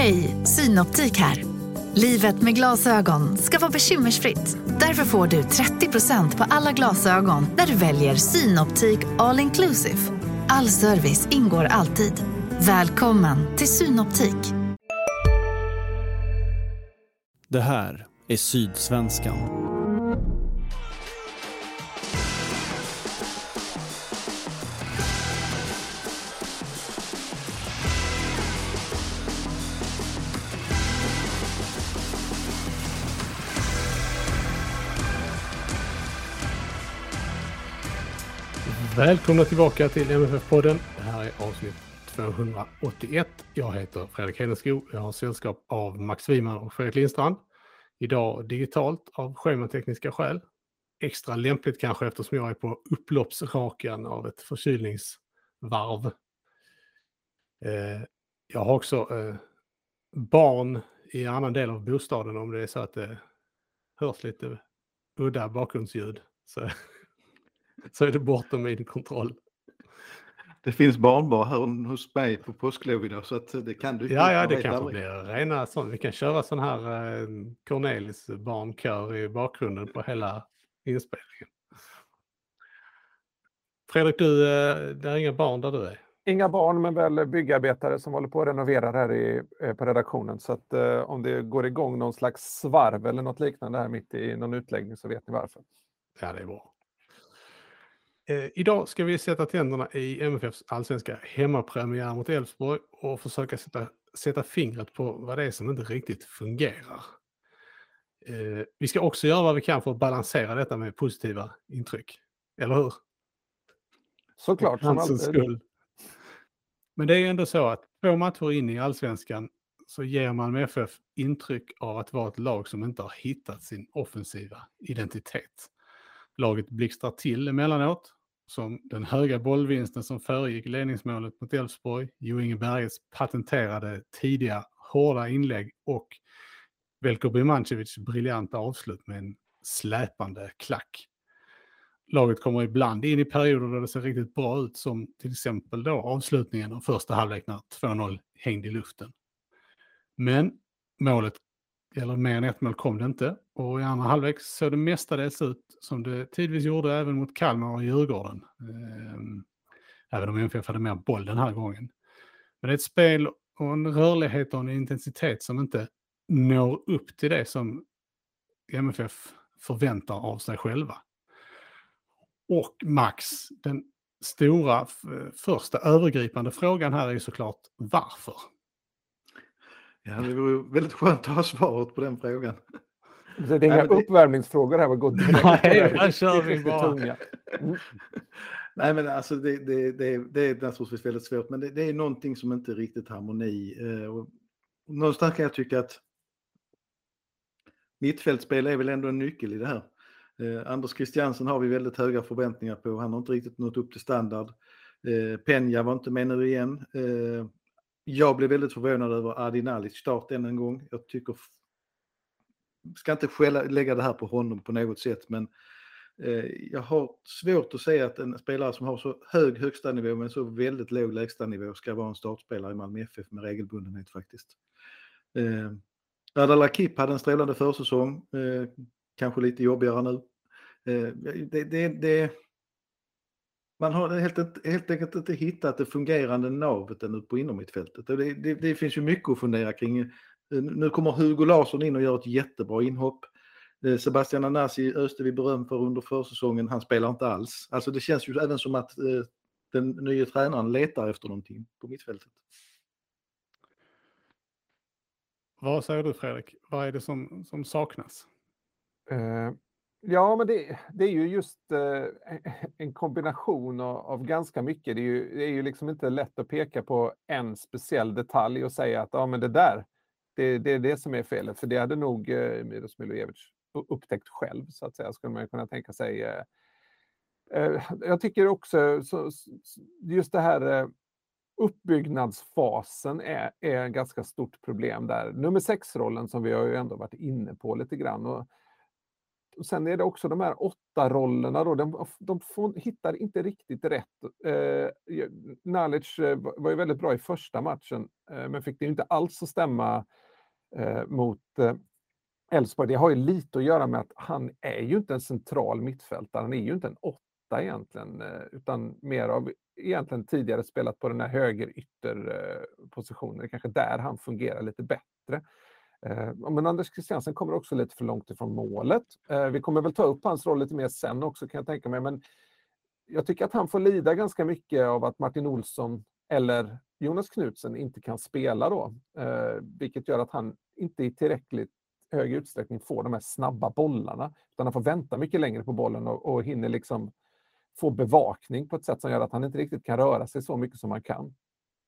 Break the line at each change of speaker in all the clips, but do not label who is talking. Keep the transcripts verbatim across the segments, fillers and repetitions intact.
Hej, Synoptik här. Livet med glasögon ska vara bekymmersfritt. Därför får du trettio procent på alla glasögon när du väljer Synoptik All Inclusive. All service ingår alltid. Välkommen till Synoptik.
Det här är Sydsvenskan.
Välkomna tillbaka till M F F-podden. Det här är avsnitt tvåhundraåttioett. Jag heter Fredrik Hedenskog. Jag har sällskap av Max Wiman och Fredrik Lindstrand. Idag digitalt av schematekniska skäl. Extra lämpligt kanske eftersom jag är på upploppsrakan av ett förkylningsvarv. Eh, jag har också eh, barn i en annan del av bostaden om det är så att det hörs lite udda bakgrundsljud. Så... så är det bortom min kontroll.
Det finns barnbar här hos mig på påsklov idag så att det kan du.
Ja, ja, det kanske blir rena sån. Vi kan köra sån här eh, Cornelis barnkör i bakgrunden på hela inspelningen. Fredrik, du, eh, det är inga barn där du är?
Inga barn, men väl byggarbetare som håller på att renovera här i, eh, på redaktionen. Så att eh, om det går igång någon slags svarv eller något liknande här mitt i någon utläggning så vet ni varför.
Ja, det är bra. Eh, idag ska vi sätta tänderna i M F F:s allsvenska hemmapremiär mot Elfsborg och försöka sätta, sätta fingret på vad det är som inte riktigt fungerar. Eh, vi ska också göra vad vi kan för att balansera detta med positiva intryck. Eller hur?
Såklart. Som alltid.
Skull. Men det är ändå så att två matcher in i allsvenskan så ger man med F F intryck av att vara ett lag som inte har hittat sin offensiva identitet. Laget blixtrar till emellanåt, som den höga bollvinsten som föregick ledningsmålet mot Elfsborg, Jo Inge Berges patenterade tidiga hårda inlägg och Veljko Birmancevics briljanta avslut med en släpande klack. Laget kommer ibland in i perioder där det ser riktigt bra ut, som till exempel då avslutningen av första halvlek när två noll hängde i luften. Men målet, eller mer än ett mål, kom det inte. Och i andra halvlek såg det mestadels ut som det tidvis gjorde även mot Kalmar och Djurgården. Även om M F F hade mer boll den här gången. Men det är ett spel och en rörlighet och en intensitet som inte når upp till det som M F F förväntar av sig själva. Och Max, den stora f- första övergripande frågan här är ju såklart varför.
Ja, det vore väldigt skönt att ha svaret på den frågan.
Det är inga Nej, det... uppvärmningsfrågor här. Går
Nej, här kör vi bara.
Mm. Nej, men alltså det, det, det, det är naturligtvis väldigt svårt, men det, det är någonting som inte är riktigt harmoni. Och någonstans kan jag tycka att mittfältspel är väl ändå en nyckel i det här. Eh, Anders Christiansen har vi väldigt höga förväntningar på. Han har inte riktigt nått upp till standard. Eh, Peña var inte med nu igen. Eh, jag blev väldigt förvånad över Adi Nalic start än en gång. Jag tycker, ska inte skälla, lägga det här på honom på något sätt, men eh, jag har svårt att säga att en spelare som har så hög högsta nivå men så väldigt låg lägsta nivå ska vara en startspelare i Malmö F F med regelbundenhet faktiskt. Eh, Ardal Akip hade en strålande försäsong. Eh, kanske lite jobbigare nu. Eh, det, det, det, man har helt, helt enkelt inte hittat det fungerande navet ännu på inomhittfältet. Det, det, det finns ju mycket att fundera kring. Nu kommer Hugo Larsson in och gör ett jättebra inhopp. Eh, Sebastian Anasi öste vi beröm för under försäsongen. Han spelar inte alls. Alltså det känns ju även som att eh, den nya tränaren letar efter någonting på mittfältet.
Vad säger du, Fredrik? Vad är det som, som saknas?
Uh, ja, men det, det är ju just uh, en kombination av, av ganska mycket. Det är, ju, det är ju liksom inte lätt att peka på en speciell detalj och säga att ja, men det där, det, det är det som är felet. För det hade nog uh, Miros Milojevic upptäckt själv, så att säga, skulle man kunna tänka sig. Uh, uh, jag tycker också så, just det här uh, uppbyggnadsfasen är, är ett ganska stort problem där. Nummer sex-rollen som vi har ju ändå varit inne på lite grann. Och Och sen är det också de här åtta rollerna då, de, de får, hittar inte riktigt rätt. Eh, Nalic var ju väldigt bra i första matchen, eh, men fick det ju inte alls att stämma eh, mot Elfsborg. Det har ju lite att göra med att han är ju inte en central mittfältare, han är ju inte en åtta egentligen, eh, utan mer av egentligen tidigare spelat på den här högerytterpositionen. Det är kanske där han fungerar lite bättre. Eh, men Anders Christiansen kommer också lite för långt ifrån målet. Eh, vi kommer väl ta upp hans roll lite mer sen också, kan jag tänka mig, men jag tycker att han får lida ganska mycket av att Martin Olsson eller Jonas Knutsen inte kan spela då, eh, vilket gör att han inte i tillräckligt hög utsträckning får de här snabba bollarna, utan han får vänta mycket längre på bollen och, och hinner liksom få bevakning på ett sätt som gör att han inte riktigt kan röra sig så mycket som han kan.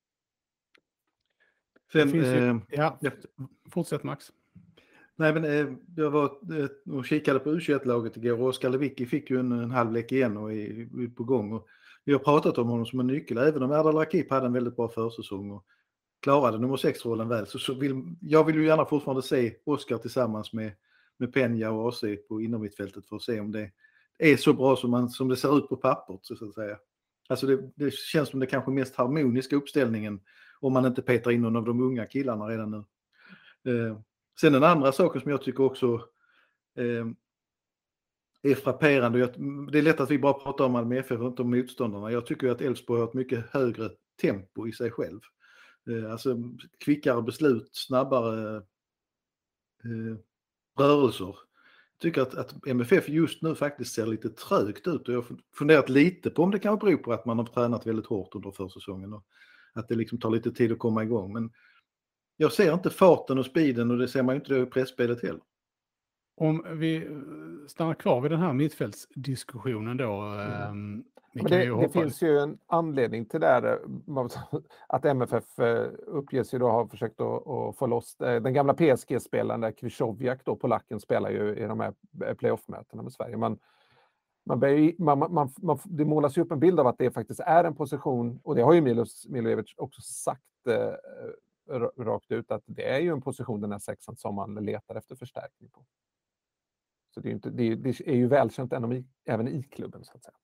Sen, ju, eh, ja, fortsätt Max.
Nej, men eh, jag var eh, och kikade på U tjugoett-laget igår, och Oskar Lewicki fick ju en, en halvlek igen och är, är på gång. Och vi har pratat om honom som en nyckel, även om Erdal Rakip hade en väldigt bra försäsong och klarade nummer sex-rollen väl. Så, så vill, jag vill ju gärna fortfarande se Oskar tillsammans med, med Peña och A C på innermittfältet för att se om det är så bra som, man, som det ser ut på pappret, så att säga. Alltså det, det känns som det kanske mest harmoniska uppställningen om man inte petar in någon av de unga killarna redan nu. Eh, sen den andra saken som jag tycker också eh, är frapperande. Jag, det är lätt att vi bara pratar om Malmö F F och inte om motståndarna. Jag tycker att Elfsborg har ett mycket högre tempo i sig själv. Eh, alltså kvickare beslut, snabbare eh, rörelser. Jag tycker att, att M F F just nu faktiskt ser lite trögt ut, och jag har funderat lite på om det kan bero på att man har tränat väldigt hårt under försäsongen och att det liksom tar lite tid att komma igång. Men jag ser inte farten och speeden, och det ser man ju inte i pressspelet heller.
Om vi stannar kvar vid den här mittfältsdiskussionen då. Mm.
Men det, det finns ju en anledning till det där, att M F F uppges ju då ha försökt att, att få loss den gamla P S G-spelaren där, Krychowiak då, polacken, spelar ju i de här playoff-mötena med Sverige. Man, man, man, man, man, det målas ju upp en bild av att det faktiskt är en position, och det har ju Milos Milojevic också sagt eh, rakt ut, att det är ju en position, den här sexan, som man letar efter förstärkning på. Så det är ju, inte, det är, det är ju välkänt även i klubben, så att säga.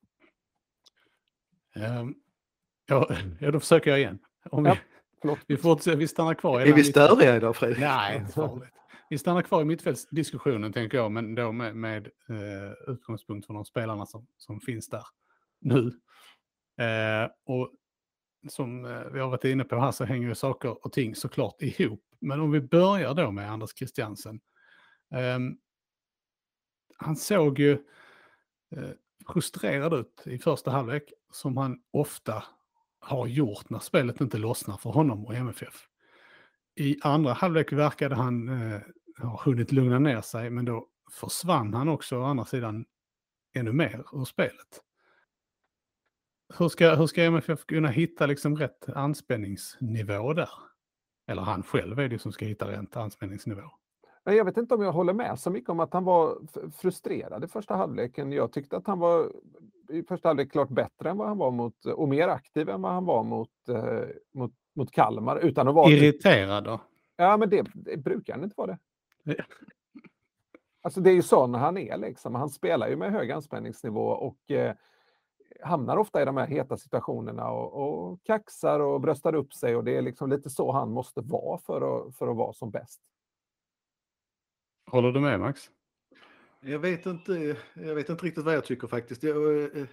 Um, ja, ja, då försöker jag igen. Om
ja,
vi, vi, får, vi stannar kvar i
Är vi störiga idag, Fredrik?
Nej, inte farligt. Vi stannar kvar i mittfältsdiskussionen, tänker jag, men då med, med eh, utgångspunkt från de spelarna som, som finns där nu. Eh, och som eh, vi har varit inne på här, så hänger ju saker och ting såklart ihop. Men om vi börjar då med Anders Christiansen. Eh, han såg ju eh, frustrerad ut i första halvlek, som han ofta har gjort när spelet inte lossnar för honom och M F F. I andra halvlek verkade han eh, ha hunnit lugna ner sig, men då försvann han också å andra sidan ännu mer ur spelet. Hur ska, hur ska M F F kunna hitta liksom rätt anspänningsnivå där? Eller han själv är det som ska hitta rätt anspänningsnivå.
Jag vet inte om jag håller med så mycket om att han var frustrerad i första halvleken. Jag tyckte att han var i första halvlek klart bättre än vad han var mot, och mer aktiv än vad han var mot, eh, mot, mot Kalmar. Utan att vara
irriterad då?
Ja, men det, det brukar han inte vara det. Alltså det är ju sån han är liksom. Han spelar ju med hög anspänningsnivå och eh, hamnar ofta i de här heta situationerna och, och kaxar och bröstar upp sig, och det är liksom lite så han måste vara för att, för att vara som bäst.
Håller du med, Max?
Jag vet inte, jag vet inte riktigt vad jag tycker faktiskt. Jag, eh,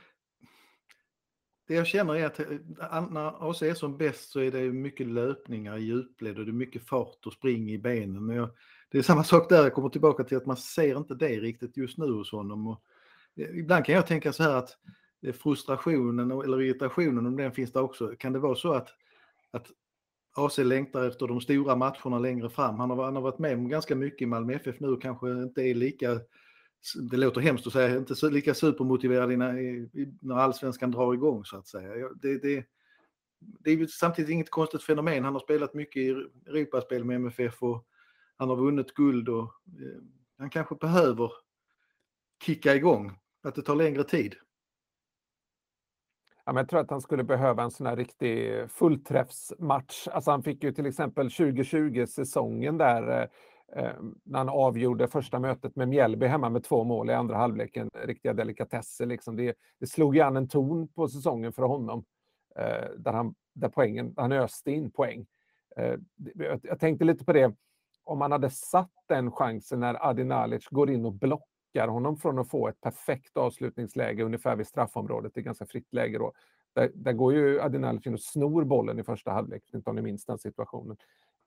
det jag känner är att när A C är som bäst så är det mycket löpningar i djupled och det är mycket fart och spring i benen. Men jag, det är samma sak där, jag kommer tillbaka till att man ser inte det riktigt just nu hos honom. Och, eh, ibland kan jag tänka så här att frustrationen eller irritationen, om den finns där också, kan det vara så att, att A C längtar efter de stora matcherna längre fram. Han har, han har varit med om ganska mycket i Malmö F F nu och kanske inte är lika, det låter hemskt att säga, inte så, lika supermotiverad när, när allsvenskan drar igång, så att säga. Det, det, det är ju samtidigt inget konstigt fenomen. Han har spelat mycket i Europaspel med M F F och han har vunnit guld, och eh, han kanske behöver kicka igång, att det tar längre tid.
Ja, men jag tror att han skulle behöva en sån här riktig fullträffsmatch. Alltså han fick ju till exempel tjugo tjugo-säsongen där eh, när han avgjorde första mötet med Mjällby hemma med två mål i andra halvleken, riktiga delikatesser liksom. Det, det slog ju an en ton på säsongen för honom, eh, där, han, där poängen, han öste in poäng. Eh, jag, jag tänkte lite på det, om man hade satt den chansen när Adi Nalic går in och blockar honom från att få ett perfekt avslutningsläge ungefär vid straffområdet, det är ganska fritt läge då. Där, där går ju Adi Nalic in och snor bollen i första halvlek, inte om ni minns den situationen.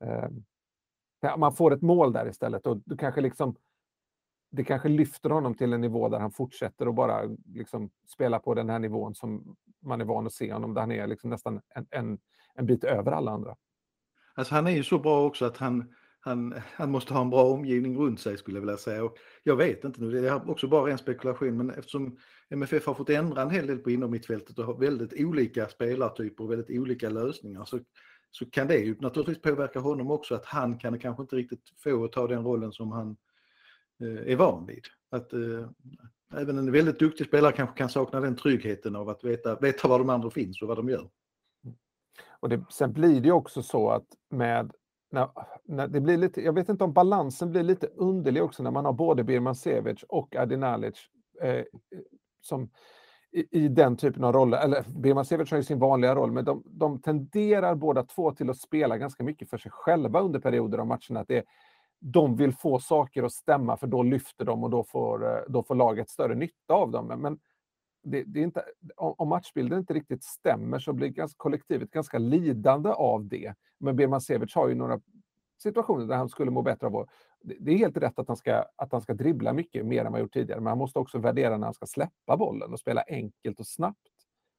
Eh, man får ett mål där istället och du kanske liksom, det kanske lyfter honom till en nivå där han fortsätter att bara liksom spela på den här nivån som man är van att se honom, där han är liksom nästan en, en, en bit över alla andra.
Alltså han är ju så bra också att han, han, han måste ha en bra omgivning runt sig, skulle jag vilja säga. Och jag vet inte nu, det är också bara en spekulation, men eftersom M F F har fått ändra en hel del på inom mittfältet och har väldigt olika spelartyper och väldigt olika lösningar, så, så kan det ju naturligtvis påverka honom också, att han kan kanske inte riktigt få att ta den rollen som han eh, är van vid. Att eh, även en väldigt duktig spelare kanske kan sakna den tryggheten av att veta, veta var de andra finns och vad de gör.
Och det, sen blir det ju också så att med, när, när det blir lite, jag vet inte om balansen blir lite underlig också när man har både Birmancevic och Adi Nalic eh, som i, i den typen av roller, eller Birmancevic har ju sin vanliga roll, men de, de tenderar båda två till att spela ganska mycket för sig själva under perioder av matcherna, att det, de vill få saker att stämma för då lyfter de och då får, då får laget större nytta av dem, men Det, det är inte, om matchbilden inte riktigt stämmer så blir ganska, kollektivet ganska lidande av det. Men Birmancevic har ju några situationer där han skulle må bättre av att, det, det är helt rätt att han, ska, att han ska dribbla mycket mer än man gjort tidigare, men han måste också värdera när han ska släppa bollen och spela enkelt och snabbt.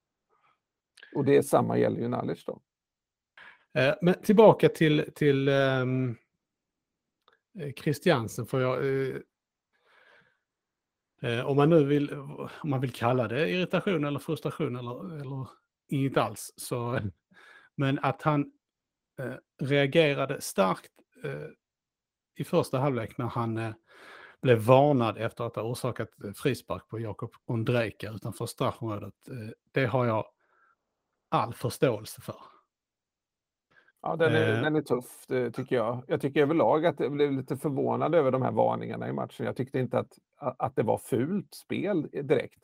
Och det är samma gäller ju Nalic då.
Eh, men tillbaka till, till um, Christiansen, får jag... Uh, Eh, om man nu vill, om man vill kalla det irritation eller frustration eller, eller inget alls, så, mm. men att han eh, reagerade starkt eh, i första halvlek när han eh, blev varnad efter att ha orsakat frispark på Jakob Ondrejka utanför straffområdet. Eh, det har jag all förståelse för.
Ja, den är,
eh,
den är tuff, det tycker jag. Jag tycker överlag att jag blev lite förvånad över de här varningarna i matchen. Jag tyckte inte att, att det var fult spel direkt.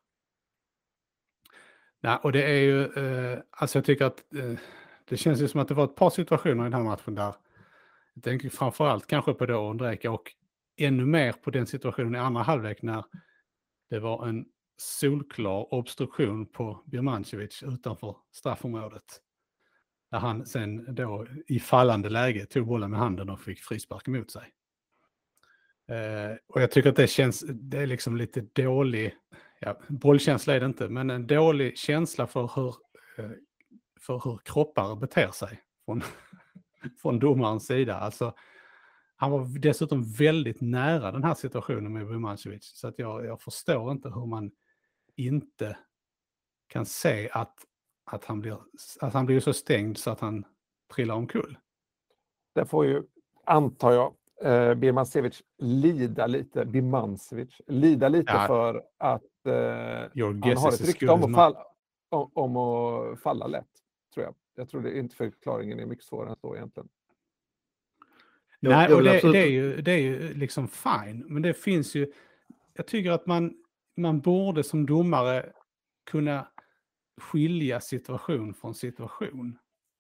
Nej, och det är ju, eh, alltså jag tycker att eh, det känns ju som att det var ett par situationer i den här matchen där, jag tänker framförallt kanske på då Ondrejka och ännu mer på den situationen i andra halvlek när det var en solklar obstruktion på Birmancevic utanför straffområdet. Där han sen då i fallande läge tog bollen med handen och fick frispark emot sig. Eh, och jag tycker att det känns, det är liksom lite dålig, ja, bollkänsla är det inte, men en dålig känsla för hur, eh, för hur kroppar beter sig från, från domarens sida. Alltså, han var dessutom väldigt nära den här situationen med Birmancevic, så att jag, jag förstår inte hur man inte kan se att Att han, blir, att han blir så stängd så att han trillar omkull.
Det får ju, antar jag, eh, Birmancevic lida lite, Birmancevic lida lite ja. för att eh, han har ett rykte om att, falla, om, om att falla lätt, tror jag. Jag tror det inte förklaringen är mycket svårare än så egentligen.
Nej, och det, det, är ju, det är ju liksom fine, men det finns ju, jag tycker att man, man borde som domare kunna skilja situation från situation.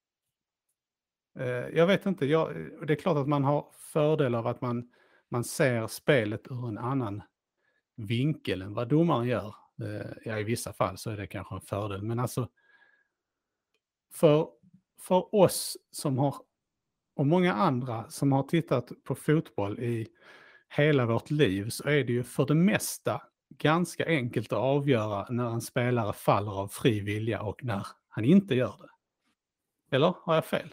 Eh, jag vet inte, jag, det är klart att man har fördel av att man, man ser spelet ur en annan vinkel än vad domaren gör. Eh, ja, i vissa fall så är det kanske en fördel, men alltså för, för oss som har, och många andra som har tittat på fotboll i hela vårt liv, så är det ju för det mesta ganska enkelt att avgöra när en spelare faller av fri vilja och när han inte gör det. Eller har jag fel?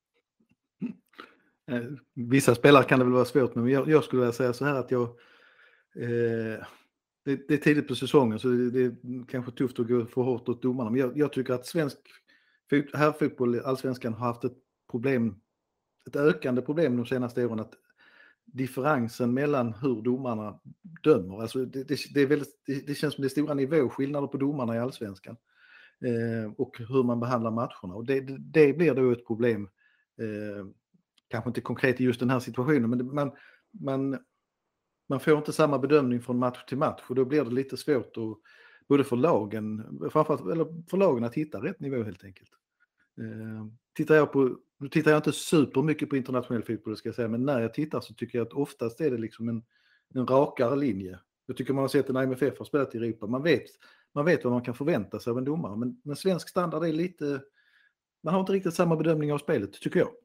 Vissa spelare kan det väl vara svårt, men jag, jag skulle vilja säga så här att jag eh, det, det är tidigt på säsongen, så det, det är kanske tufft att gå för hårt åt domarna, men jag, jag tycker att svensk fot, herrfotboll, allsvenskan, har haft ett problem, ett ökande problem de senaste åren, att differensen mellan hur domarna dömer, alltså det, det, det, är väldigt, det, det känns som det är stora nivåskillnader på domarna i allsvenskan eh, och hur man behandlar matcherna, och det, det, det blir då ett problem eh, kanske inte konkret i just den här situationen, men det, man, man, man får inte samma bedömning från match till match och då blir det lite svårt att, både för lagen, framförallt, eller för lagen att hitta rätt nivå helt enkelt. Eh, tittar jag på, nu tittar jag inte super mycket på internationell fotboll ska jag säga, men när jag tittar så tycker jag att oftast är det liksom en, en rakare linje. Jag tycker man har sett en M F F har spelat i Europa, man vet, man vet vad man kan förvänta sig av en domare, men, men svensk standard är lite, man har inte riktigt samma bedömning av spelet tycker jag.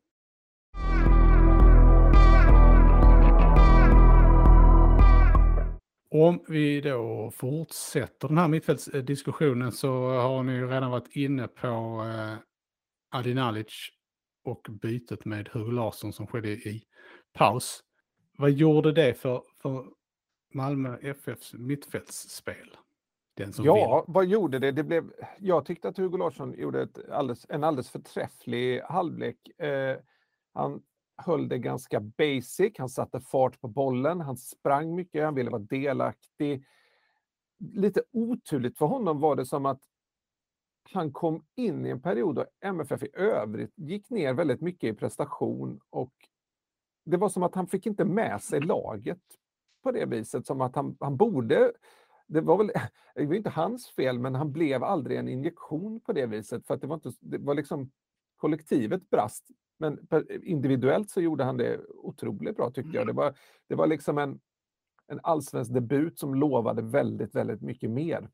Om vi då fortsätter den här mittfältsdiskussionen så har ni ju redan varit inne på eh, Adi Nalic och bytet med Hugo Larsson som skedde i paus. Vad gjorde det för, för Malmö F F:s mittfältsspel? Den som
ja,
vill.
Vad gjorde det? det blev, jag tyckte att Hugo Larsson gjorde ett alldeles, en alldeles förträfflig halvlek. Eh, han höll det ganska basic, han satte fart på bollen, han sprang mycket, han ville vara delaktig. Lite oturligt för honom var det som att han kom in i en period då M F F i övrigt gick ner väldigt mycket i prestation och det var som att han fick inte med sig laget på det viset som att han, han borde, det var väl det var inte hans fel men han blev aldrig en injektion på det viset för att det var inte, det var liksom kollektivet brast. Men individuellt så gjorde han det otroligt bra tycker jag. Det var, det var liksom en, en allsvensk debut som lovade väldigt, väldigt mycket mer.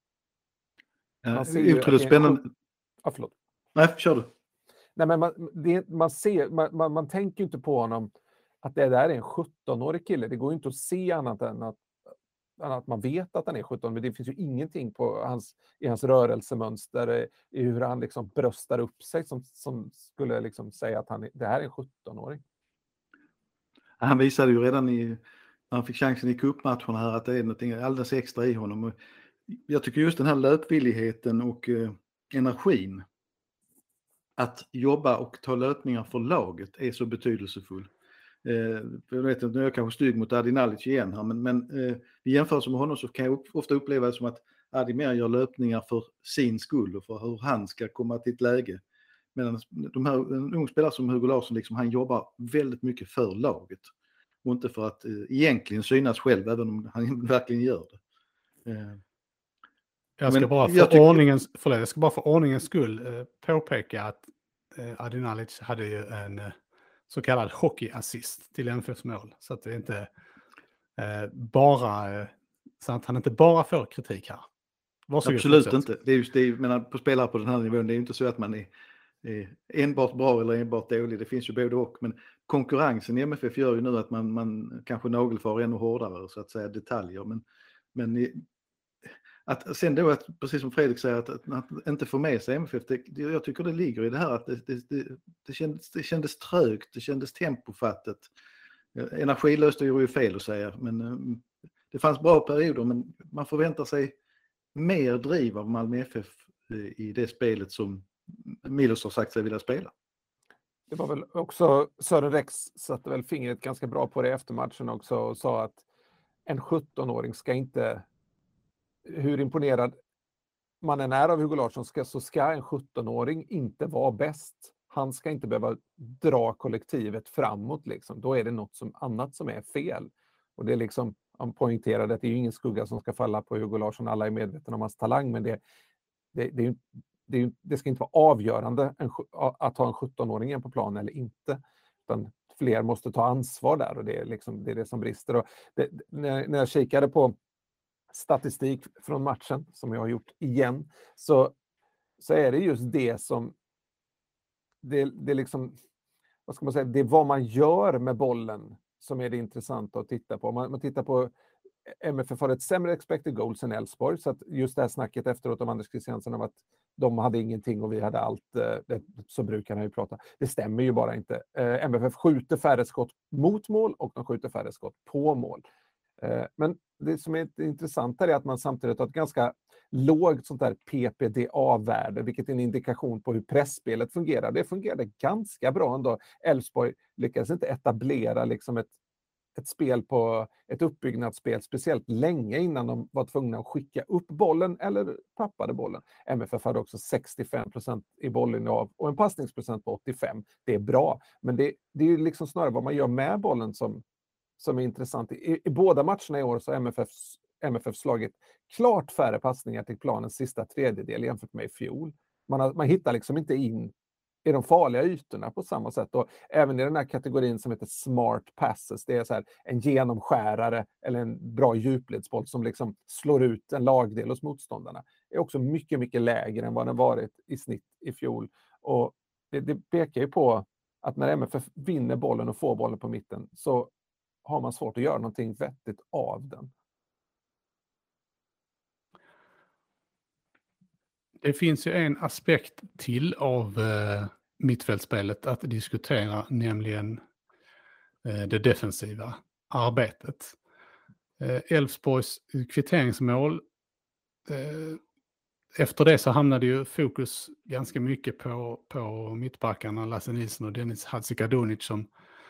Ja, otroligt spännande.
Ja, förlåt.
Nej, kör du.
Nej, men man, det, man, ser, man, man, man tänker ju inte på honom att det där är en sjutton-årig kille. Det går ju inte att se annat än att, att man vet att han är sjutton. Men det finns ju ingenting på hans, i hans rörelsemönster, i hur han liksom bröstar upp sig som, som skulle liksom säga att han, det här är en sjutton-åring.
Han visade ju redan i, när han fick chansen i cupmatcherna här att det är något alldeles extra i honom. Jag tycker just den här löpvilligheten och eh, energin att jobba och ta löpningar för laget är så betydelsefull. Eh, jag vet inte, nu är jag kanske stygg mot Adi Nalic igen här, men, men eh, i jämförelse med honom så kan jag ofta uppleva det som att Adi mer gör löpningar för sin skull och för hur han ska komma till ett läge. Medan de här en ung spelare som Hugo Larsson, liksom, han jobbar väldigt mycket för laget och inte för att eh, egentligen synas själv, även om han verkligen gör det. Eh,
Jag ska,
men
bara för
jag tycker...
ordningens, förlåt, jag ska bara för ordningens skull eh, påpeka att eh, Adi Nalic hade ju en eh, så kallad hockeyassist till M F F:s mål. Så att det inte eh, bara eh, så att han inte bara får kritik här. Varsågod,
absolut
fortsätt.
inte. Det är just det, men på spelare på den här nivån, det är ju inte så att man är, är enbart bra eller enbart dålig. Det finns ju både och, men konkurrensen i M F F gör ju nu att man, man kanske nagelfar ännu hårdare så att säga detaljer. Men, men att sen då, att, precis som Fredrik säger, att, att, att inte få med sig M F F, det, jag tycker det ligger i det här att det, det, det, det, kändes, det kändes trögt, det kändes tempofattigt. Energilöst är ju fel att säga, men det fanns bra perioder, men man förväntar sig mer driv av Malmö F F i det spelet som Milos har sagt sig vilja spela.
Det var väl också, Sören Rex satte väl fingret ganska bra på det efter matchen också och sa att en sjutton-åring ska inte, hur imponerad man än är av Hugo Larsson, ska, så ska en sjutton-åring inte vara bäst. Han ska inte behöva dra kollektivet framåt. Liksom. Då är det något som, annat som är fel. Och det är liksom, han poängterade att det är ju ingen skugga som ska falla på Hugo Larsson. Alla är medvetna om hans talang, men det, det, det, är, det, är, det ska inte vara avgörande en, att ha en sjutton-åring på plan eller inte. Utan fler måste ta ansvar där och det är, liksom, det, är det som brister. Och det, när, när jag kikade på statistik från matchen, som jag har gjort igen, så, så är det just det som det, det är liksom, vad ska man säga, det är vad man gör med bollen som är det intressanta att titta på. Om man, man tittar på M F F har ett sämre expected goals än Elfsborg, så att just det här snacket efteråt om Anders Christiansen om att de hade ingenting och vi hade allt, det, så brukar han ju prata. Det stämmer ju bara inte. Eh, M F F skjuter färre skott mot mål och de skjuter färre skott på mål. Eh, men det som är intressant är att man samtidigt har ett ganska lågt sånt där P P D A-värde, vilket är en indikation på hur pressspelet fungerar. Det fungerade ganska bra ändå. Elfsborg lyckades inte etablera liksom ett ett spel på ett uppbyggnadsspel speciellt länge innan de var tvungna att skicka upp bollen eller tappade bollen. M F F hade också sextiofem procent i bollinnehav och en passningsprocent på åttiofem. Det är bra, men det, det är ju liksom snarare vad man gör med bollen som, som är intressant. I, i båda matcherna i år så har M F F, M F F slagit klart färre passningar till planens sista tredjedel jämfört med i fjol. Man, har, man hittar liksom inte in i de farliga ytorna på samma sätt. Och även i den här kategorin som heter smart passes, det är så här en genomskärare eller en bra djupledsboll som liksom slår ut en lagdel hos motståndarna, är också mycket, mycket lägre än vad den varit i snitt i fjol. Och det, det pekar ju på att när M F F vinner bollen och får bollen på mitten så har man svårt att göra någonting vettigt av den.
Det finns ju en aspekt till av eh, mittfältspelet att diskutera, nämligen eh, det defensiva arbetet. Elfsborgs eh, kvitteringsmål, eh, efter det så hamnade ju fokus ganska mycket på, på mittbackarna Lasse Nilsson och Dennis Hadzikadunic som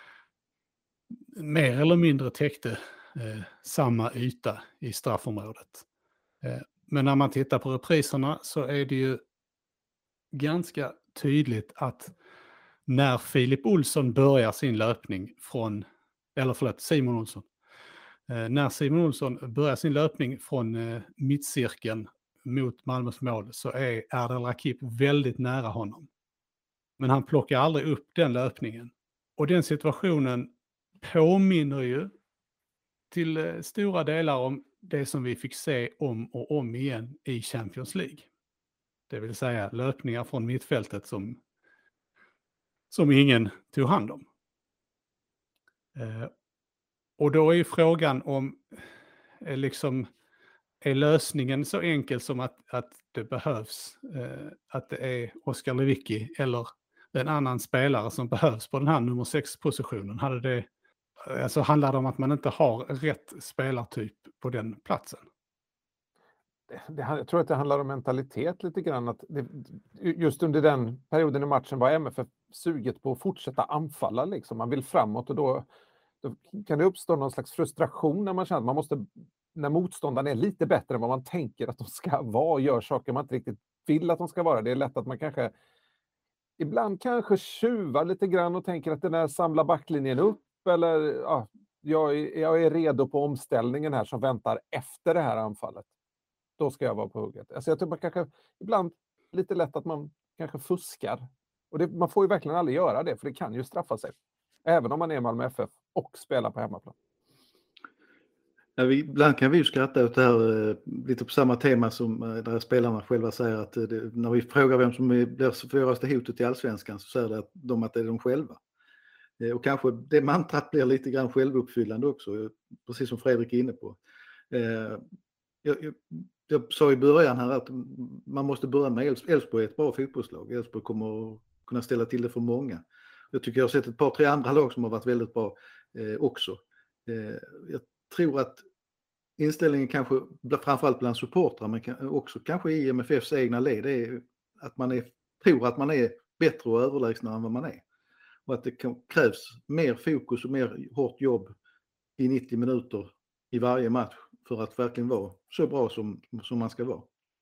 mer eller mindre täckte eh, samma yta i straffområdet. Eh, Men när man tittar på repriserna så är det ju ganska tydligt att när Filip Olsson börjar sin löpning från, eller förlåt, Simon Olsson. Eh, när Simon Olsson börjar sin löpning från eh, mittcirkeln mot Malmös mål så är Erdal Rakip väldigt nära honom. Men han plockar aldrig upp den löpningen. Och den situationen påminner ju till eh, stora delar om det som vi fick se om och om igen i Champions League. Det vill säga löpningar från mittfältet som, som ingen tog hand om. Eh, och då är ju frågan om eh, liksom, är lösningen så enkel som att, att det behövs, eh, att det är Oskar Lewicki eller en annan spelare som behövs på den här nummer sex-positionen. Hade det Alltså handlar det om att man inte har rätt spelartyp på den platsen?
Det, det, jag tror att det handlar om mentalitet lite grann. Att det, just under den perioden i matchen var M F F suget på att fortsätta anfalla. Liksom. Man vill framåt och då, då kan det uppstå någon slags frustration när man känner att man måste, när motståndaren är lite bättre än vad man tänker att de ska vara och gör saker man inte riktigt vill att de ska vara. Det är lätt att man kanske ibland kanske tjuvar lite grann och tänker att den här samlar backlinjen upp. Eller ja, jag, är, jag är redo på omställningen här som väntar efter det här anfallet. Då ska jag vara på hugget. Alltså jag tror man kanske ibland lite lätt att man kanske fuskar. Och det, man får ju verkligen aldrig göra det, för det kan ju straffa sig. Även om man är Malmö F F och spelar på hemmaplan.
Ja, vi, ibland kan vi ju skratta åt det här eh, lite på samma tema som eh, där spelarna själva säger att eh, det, när vi frågar vem som är, blir svåraste hotet i Allsvenskan så säger det att de att det är de själva. Och kanske det mantrat blir lite grann självuppfyllande också, precis som Fredrik är inne på. Jag, jag, jag sa i början här att man måste börja med Elfsborg. Elfsborg är ett bra fotbollslag. Elfsborg kommer att kunna ställa till det för många. Jag tycker jag har sett ett par, tre andra lag som har varit väldigt bra eh, också. Eh, jag tror att inställningen kanske, framförallt bland supportrar, men kan, också kanske i M F Fs egna led, är att man är, tror att man är bättre och överlägsna än vad man är. Och att det krävs mer fokus och mer hårt jobb i nittio minuter i varje match för att verkligen vara så bra som, som man ska vara.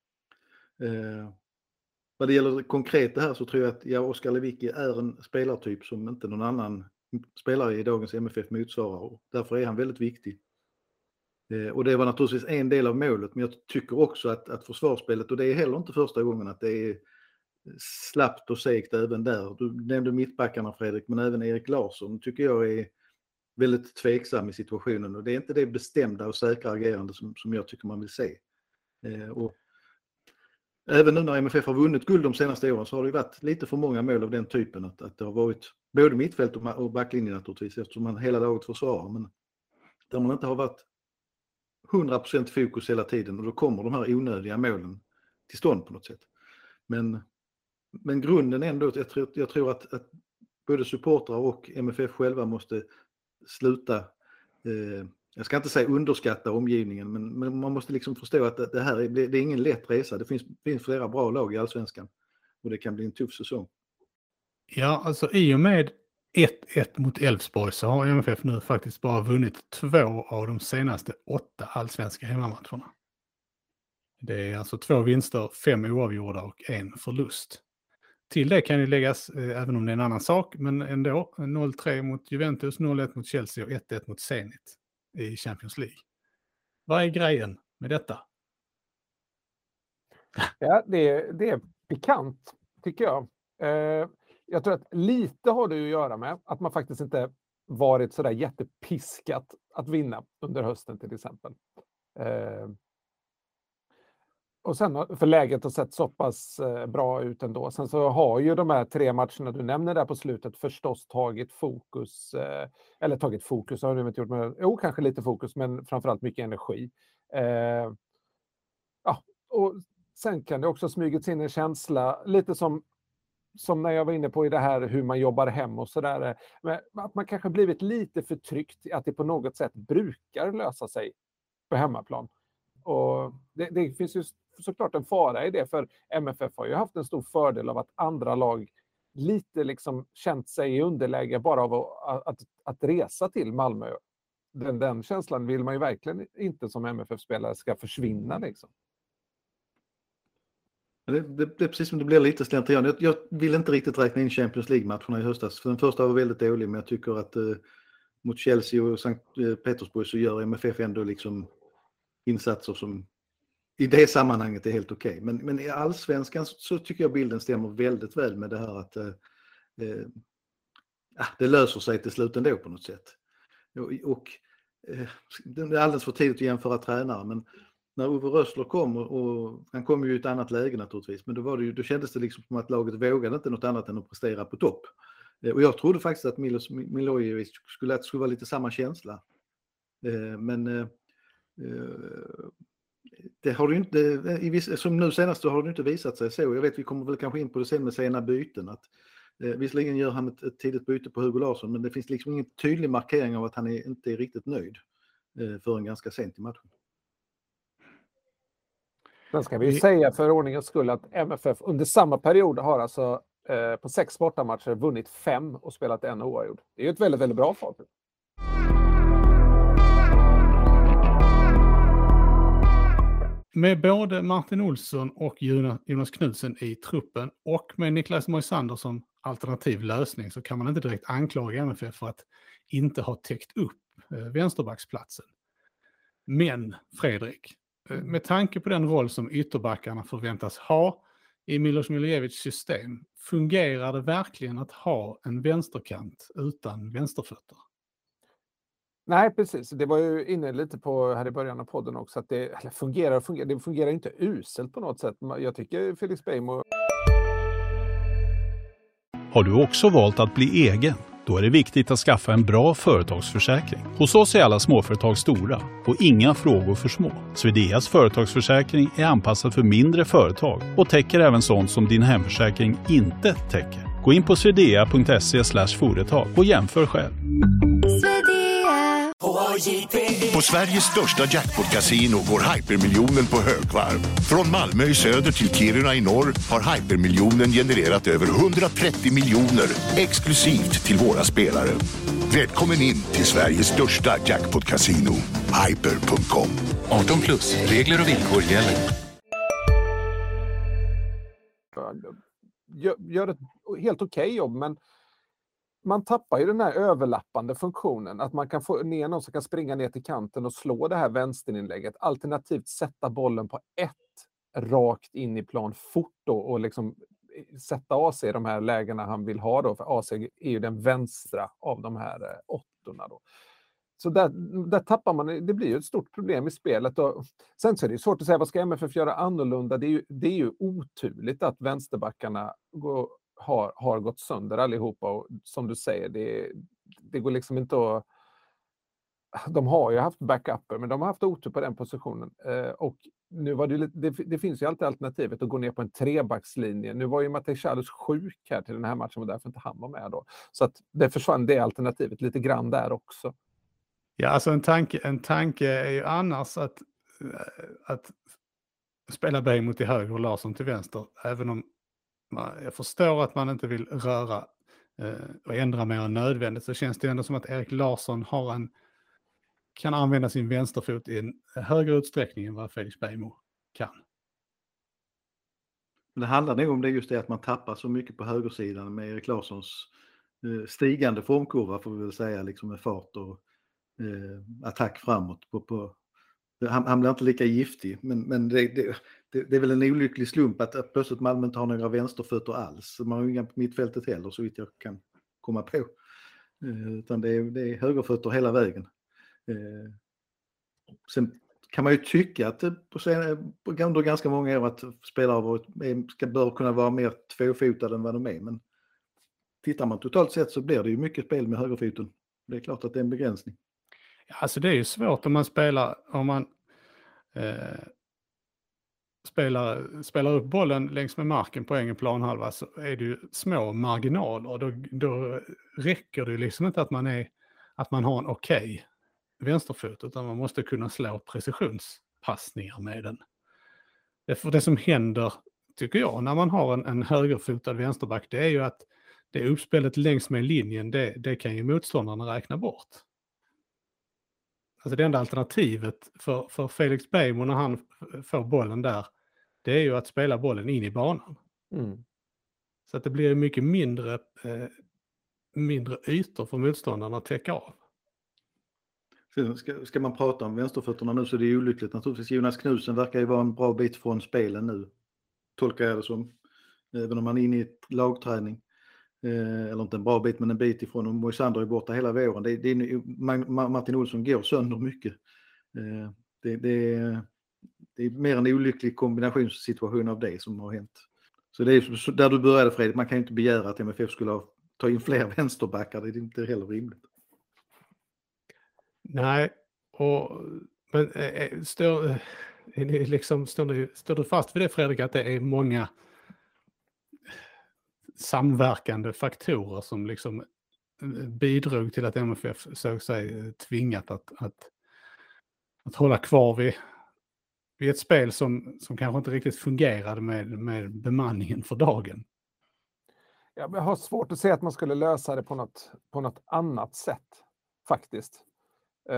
Eh, vad det gäller det konkreta här så tror jag att ja, Oskar Lewicki är en spelartyp som inte någon annan spelare i dagens M F F motsvarar. Och därför är han väldigt viktig. Eh, och det var naturligtvis en del av målet, men jag tycker också att, att försvarsspelet, och det är heller inte första gången att det är slappt och segt även där. Du nämnde mittbackarna, Fredrik, men även Erik Larsson tycker jag är väldigt tveksam i situationen, och det är inte det bestämda och säkra agerande som, som jag tycker man vill se. Eh, och även nu när M F F har vunnit guld de senaste åren så har det varit lite för många mål av den typen, att, att det har varit både mittfält och, och backlinje naturligtvis, eftersom man hela laget försvarar, men där man inte har varit hundra procent fokus hela tiden, och då kommer de här onödiga målen till stånd på något sätt. Men Men grunden ändå, jag tror, jag tror att, att både supportrar och M F F själva måste sluta, eh, jag ska inte säga underskatta omgivningen, men, men man måste liksom förstå att det, det här är, det är ingen lätt resa. Det finns, finns flera bra lag i Allsvenskan och det kan bli en tuff säsong.
Ja, alltså i och med, ett ett mot Elfsborg så har M F F nu faktiskt bara vunnit två av de senaste åtta allsvenska hemmamatcherna. Det är alltså två vinster, fem oavgjorda och en förlust. Till det kan ju läggas, eh, även om det är en annan sak, men ändå noll tre mot Juventus, noll ett mot Chelsea och ett ett mot Zenit i Champions League. Vad är grejen med detta?
Ja, det är, det är pikant, tycker jag. Eh, jag tror att lite har det att göra med att man faktiskt inte varit sådär jättepiskat att vinna under hösten till exempel. Eh, och sen har- för läget har sett så pass eh, bra ut ändå. Sen så har ju de här tre matcherna du nämner där på slutet förstås tagit fokus, eh, eller tagit fokus har de inte gjort, men jo, kanske lite fokus, men framförallt mycket energi. Eh, ja, och sen kan det också smygits in en känsla, lite som, som när jag var inne på i det här hur man jobbar hem och sådär, men att man kanske blivit lite förtryckt, att det på något sätt brukar lösa sig på hemmaplan. Och det, det finns ju såklart en fara i det, för M F F har ju haft en stor fördel av att andra lag lite liksom känt sig i underläge bara av att, att, att resa till Malmö. Den, den känslan vill man ju verkligen inte som M F F-spelare ska försvinna liksom.
Det, det, det är precis som det blir lite slentrian. Jag, jag vill inte riktigt räkna in Champions League-matcherna i höstas. För den första var väldigt dålig, men jag tycker att eh, mot Chelsea och Sankt Petersburg så gör M F F ändå liksom insatser som i det sammanhanget är helt okej. Okay. Men, men i allsvenskan så, så tycker jag bilden stämmer väldigt väl med det här att eh, eh, det löser sig till slut ändå på något sätt. Och, och eh, det är alldeles för tidigt att jämföra tränare, men när Ove Rössler kom, och, och han kom ju i ett annat läge naturligtvis, men då, var det ju, då kändes det liksom som att laget vågade inte något annat än att prestera på topp. Eh, och jag trodde faktiskt att Milos Milojevic skulle, att det skulle vara lite samma känsla. Eh, men eh, det har det inte, i viss, som nu senast så har det inte visat sig så. Jag vet, vi kommer väl kanske in på det sen med sena byten. Att, eh, visserligen gör han ett, ett tidigt byte på Hugo Larsson, men det finns liksom ingen tydlig markering av att han är, inte är riktigt nöjd eh, för en ganska sent i matchen.
Sen ska vi ju säga för ordningens skull att M F F under samma period har alltså eh, på sex bortamatcher vunnit fem och spelat en oavgjord. Det är ju ett väldigt, väldigt bra fart.
Med både Martin Olsson och Jonas Knudsen i truppen och med Niklas Moisander som alternativ lösning så kan man inte direkt anklaga M F F för att inte ha täckt upp eh, vänsterbacksplatsen. Men Fredrik, eh, med tanke på den roll som ytterbackarna förväntas ha i Milos Milojevics system, fungerar det verkligen att ha en vänsterkant utan vänsterfötter?
Nej, precis. Det var ju inne lite på här i början av podden också att det eller fungerar, fungerar, det fungerar inte uselt på något sätt. Jag tycker Felix Beijmo...
Har du också valt att bli egen? Då är det viktigt att skaffa en bra företagsförsäkring. Hos oss är alla småföretag stora och inga frågor för små. Swedeas företagsförsäkring är anpassad för mindre företag och täcker även sånt som din hemförsäkring inte täcker. Gå in på swedea punkt se slash företag och jämför själv.
På Sveriges största jackpot-casino går hypermiljonen på högvarv. Från Malmö i söder till Kiruna i norr har hypermiljonen genererat över hundratrettio miljoner exklusivt till våra spelare. Välkommen in till Sveriges största jackpot-casino, hyper punkt com.
arton plus, regler och villkor gäller.
Gör ett helt okej jobb, men man tappar ju den här överlappande funktionen. Att man kan få ner någon som kan springa ner till kanten och slå det här vänsterinlägget. Alternativt sätta bollen på ett rakt in i plan fort då, och liksom sätta A C i de här lägena han vill ha då. För A C är ju den vänstra av de här eh, åttorna då. Så där, där tappar man, det blir ju ett stort problem i spelet. Och sen så är det svårt att säga vad ska M F F göra annorlunda. Det är ju, det är ju oturligt att vänsterbackarna går Har, har gått sönder allihopa, och som du säger, det, det går liksom inte att... De har ju haft backuper, men de har haft otur på den positionen. Eh, och nu var det, det, det finns ju alltid alternativet att gå ner på en trebackslinje. Nu var ju Matej Chalus sjuk här till den här matchen och därför inte han var med då. Så att det försvann det alternativet lite grann där också.
Ja, alltså en tanke, en tanke är ju annars att, att spela Beijmo till höger och Larsson till vänster, även om jag förstår att man inte vill röra och ändra mer än nödvändigt, så känns det ändå som att Erik Larsson har en, kan använda sin vänsterfot i en högre utsträckning än vad Felix Beijmo kan.
Men det handlar nog om det just det att man tappar så mycket på högersidan med Erik Larssons eh, stigande formkurva, får vi väl säga, liksom med fart och eh, attack framåt. På, på, han, han blir inte lika giftig, men, men det, det, det, det är väl en olycklig slump att, att plötsligt Malmö inte har några vänsterfötter alls. Man har ju inga på mittfältet heller, så vitt jag kan komma på. Eh, utan det är, det är högerfötter hela vägen. Eh, sen kan man ju tycka att på, sen, på under ganska många år att spelare varit, ska, bör kunna vara mer tvåfotade än vad de är. Men tittar man totalt sett så blir det ju mycket spel med högerfoten. Det är klart att det är en begränsning.
Ja, alltså det är ju svårt om man spelar, om man eh, spelar, spelar upp bollen längs med marken på egen planhalva, så är det ju små marginaler. Då, då räcker det liksom inte att man, är, att man har en okej okay vänsterfot, utan man måste kunna slå precisionspassningar med den. Det, för det som händer, tycker jag, när man har en, en högerfotad vänsterback, det är ju att det uppspelet längs med linjen, det, det kan ju motståndarna räkna bort. Alltså det enda alternativet för, för Felix Beijmo när han får bollen där, det är ju att spela bollen in i banan.
Mm.
Så att det blir mycket mindre, eh, mindre ytor för motståndarna att täcka av.
Ska, ska man prata om vänsterfötterna nu så är det ju olyckligt. Naturligtvis Jonas Knudsen verkar ju vara en bra bit från spelen nu. Tolkar jag det som. Även om han är inne i ett lagträning. Eh, eller inte en bra bit, men en bit ifrån. Och Moisander är borta hela våren. Det, det är, Martin Olsson går sönder mycket. Eh, det, det, det är mer en olycklig kombinationssituation av det som har hänt. Så det är så där du började, Fredrik. Man kan ju inte begära att M F F skulle ha, ta in fler vänsterbackar. Det är inte heller rimligt.
Nej, och men äh, står, äh, liksom, står, du, står du fast vid det, Fredrik, att det är många samverkande faktorer som liksom bidrog till att M F F såg sig tvingat att, att, att hålla kvar vid, vid ett spel som, som kanske inte riktigt fungerade med, med bemanningen för dagen?
Jag har svårt att se att man skulle lösa det på något, på något annat sätt, faktiskt. Uh,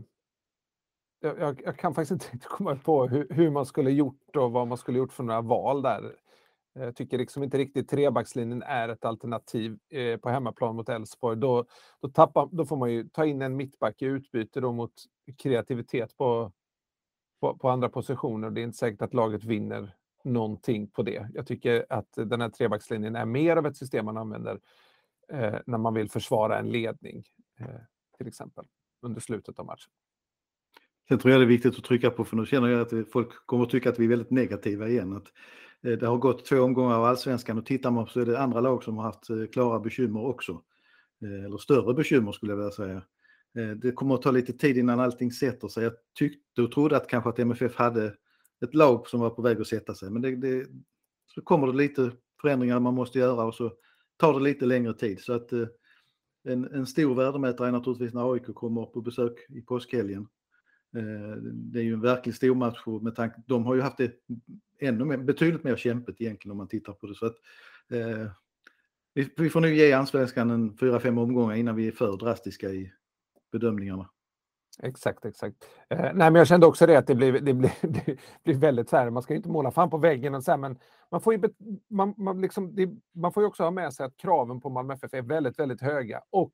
jag, jag kan faktiskt inte riktigt komma på hur, hur man skulle gjort och vad man skulle gjort för några val där. Jag tycker liksom inte riktigt trebackslinjen är ett alternativ eh, på hemmaplan mot Elfsborg. Då, då, tappar, då får man ju ta in en mittback i utbyte då mot kreativitet på, på, på andra positioner. Det är inte säkert att laget vinner någonting på det. Jag tycker att den här trebackslinjen är mer av ett system man använder eh, när man vill försvara en ledning, eh, till exempel, under slutet av matchen.
Sen tror jag det är viktigt att trycka på, för nu känner jag att folk kommer att tycka att vi är väldigt negativa igen. Att det har gått två omgångar av allsvenskan och tittar man så är det andra lag som har haft klara bekymmer också. Eller större bekymmer skulle jag vilja säga. Det kommer att ta lite tid innan allting sätter sig. Jag tyckte och trodde att kanske att M F F hade ett lag som var på väg att sätta sig. Men det, det, så kommer det lite förändringar man måste göra och så tar det lite längre tid. Så att en, en stor värdemätare är naturligtvis när A I K kommer på besök i påskhelgen. Det är ju en verklig stor match med tanke, de har ju haft det ännu mer, betydligt mer kämpigt egentligen om man tittar på det, så att eh, vi, vi får nu ge allsvenskan en fyra fem omgångar innan vi är för drastiska i bedömningarna.
Exakt, exakt. Eh, nej, men jag kände också det att det blir, det blir, det blir väldigt så här, man ska ju inte måla fan på väggen och så här, men man får ju, man, man, liksom, det, man får ju också ha med sig att kraven på Malmö F F är väldigt, väldigt höga, och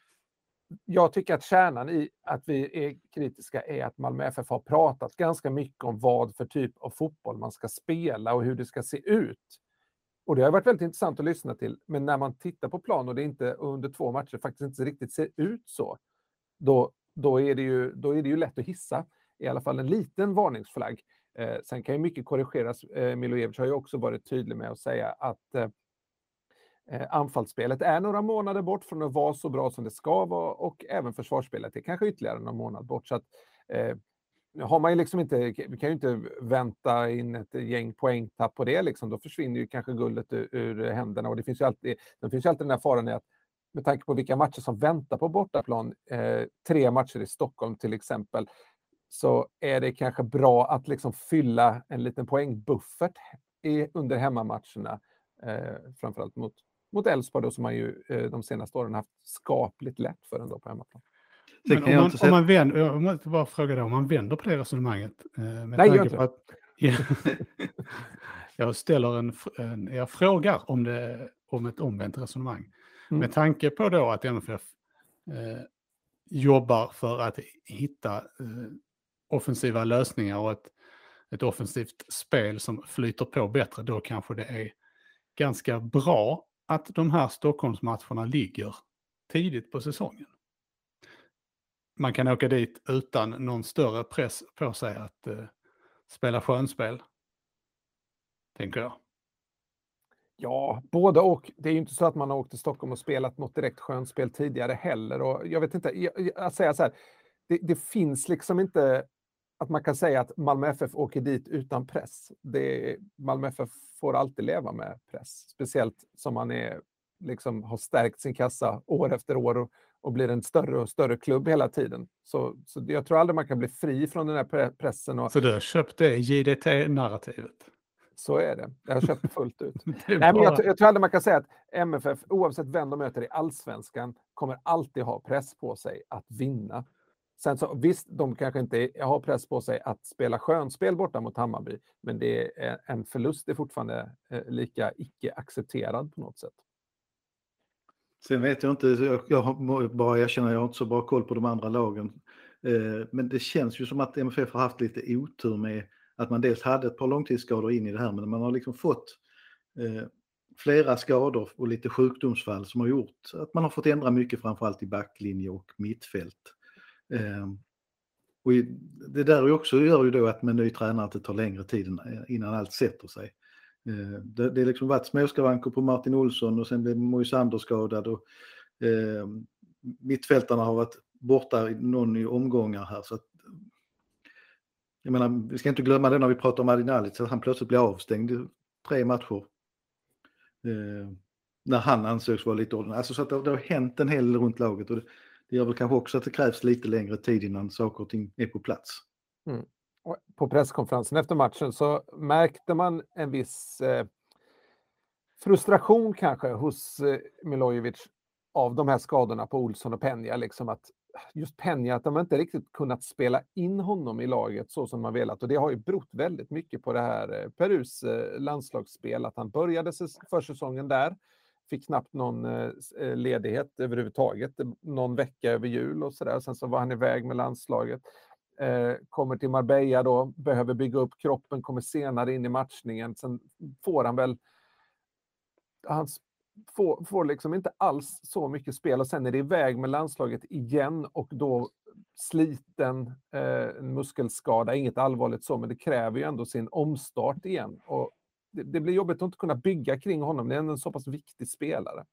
jag tycker att kärnan i att vi är kritiska är att Malmö F F har pratat ganska mycket om vad för typ av fotboll man ska spela och hur det ska se ut. Och det har varit väldigt intressant att lyssna till. Men när man tittar på plan och det inte under två matcher faktiskt inte riktigt ser ut så, då, då, är det ju, då är det ju lätt att hissa i alla fall en liten varningsflagg. Eh, sen kan ju mycket korrigeras. Eh, Milojevic har ju också varit tydlig med att säga att eh, anfallsspelet är några månader bort från att vara så bra som det ska vara, och även försvarsspelet är kanske ytterligare några månader bort. Så att, eh, har man ju liksom inte, vi kan ju inte vänta in ett gäng poängtapp på det, liksom, då försvinner ju kanske guldet ur, ur händerna, och det finns ju alltid, det finns ju alltid den här faran i att med tanke på vilka matcher som väntar på bortaplan, eh, tre matcher i Stockholm till exempel, så är det kanske bra att liksom fylla en liten poängbuffert i, under hemmamatcherna, eh, framförallt mot mot Elfsborg då, som man ju eh, de senaste åren haft skapligt lätt för ändå på hemmaplan.
Men om man, om man vänder, jag måste bara fråga dig, om man vänder på det resonemanget. Eh, med
Nej,
tanke
gör inte
på att, ja, jag ställer en, en, jag frågar om, det, om ett omvänt resonemang. Mm. Med tanke på då att M F F eh, jobbar för att hitta eh, offensiva lösningar och ett, ett offensivt spel som flyter på bättre, då kanske det är ganska bra att de här Stockholmsmatcherna ligger tidigt på säsongen. Man kan åka dit utan någon större press på sig att eh, spela skönspel, tänker jag.
Ja, både och. Det är ju inte så att man har åkt till Stockholm och spelat något direkt skönspel tidigare heller. Och jag vet inte, jag, jag säger så här, det, det finns liksom inte att man kan säga att Malmö F F åker dit utan press. Det, Malmö F F får alltid leva med press, speciellt som man är, liksom, har stärkt sin kassa år efter år och, och blir en större och större klubb hela tiden. Så, så jag tror aldrig man kan bli fri från den här pressen. Och,
så du har köpt det J D T-narrativet?
Så är det. Jag har köpt det fullt ut. Nej, men jag, jag tror aldrig man kan säga att M F F, oavsett vem de möter i Allsvenskan, kommer alltid ha press på sig att vinna. Sen så visst, de kanske inte har press på sig att spela skönspel borta mot Hammarby, men det är en förlust är fortfarande eh, lika icke-accepterad på något sätt.
Sen vet jag inte, jag, jag har bara erkänna, jag har inte så bra koll på de andra lagen. Eh, men det känns ju som att M F F har haft lite otur med att man dels hade ett par långtidsskador in i det här, men man har liksom fått eh, flera skador och lite sjukdomsfall som har gjort att man har fått ändra mycket, framförallt i backlinje och mittfält. Eh, och det där också gör ju då att med ny tränare att det tar längre tid innan allt sätter sig. Eh, det, det har liksom varit småskavanker på Martin Olsson och sen blev Moisander skadad och eh, mittfältarna har varit borta i någon i omgångar här, så att jag menar, vi ska inte glömma det när vi pratar om Adinalic, att han plötsligt blir avstängd i tre matcher. Eh, när han ansöks vara lite ordentlig. Alltså så att det, det har hänt en hel del runt laget och det, det gör väl kanske också att det krävs lite längre tid innan saker och ting är på plats.
Mm. Och på presskonferensen efter matchen så märkte man en viss eh, frustration kanske hos eh, Milojevic av de här skadorna på Olsson och Peña, liksom att just Peña, att de inte riktigt kunnat spela in honom i laget så som man velat. Och det har ju berott väldigt mycket på det här Perus landslagsspel. Att han började försäsongen där, fick knappt någon ledighet överhuvudtaget, någon vecka över jul och sådär. Sen så var han iväg med landslaget. Kommer till Marbella då, behöver bygga upp kroppen, kommer senare in i matchningen. Sen får han väl... Hans Får, får liksom inte alls så mycket spel och sen är det iväg med landslaget igen och då sliten, eh, en muskelskada, inget allvarligt så, men det kräver ju ändå sin omstart igen och det, det blir jobbigt att inte kunna bygga kring honom, det är en så pass viktig spelare.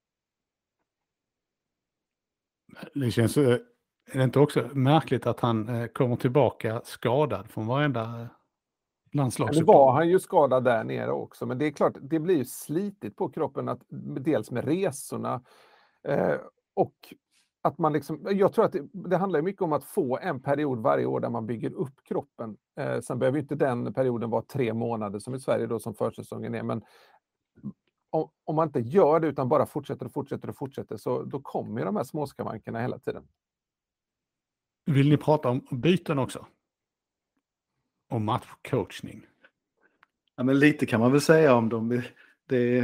Det känns, är det inte också märkligt att han eh, kommer tillbaka skadad från varenda landslagsuppdrag?
Nu var han ju skadad där nere också, men det är klart, det blir ju slitigt på kroppen att dels med resorna eh, och att man liksom, jag tror att det, det handlar mycket om att få en period varje år där man bygger upp kroppen. Eh, sen behöver inte den perioden vara tre månader som i Sverige då som försäsongen är, men om, om man inte gör det utan bara fortsätter och fortsätter och fortsätter så då kommer de här småskavankerna hela tiden.
Vill ni prata om byten också? Och matchcoachning?
Ja, men lite kan man väl säga om dem. Det,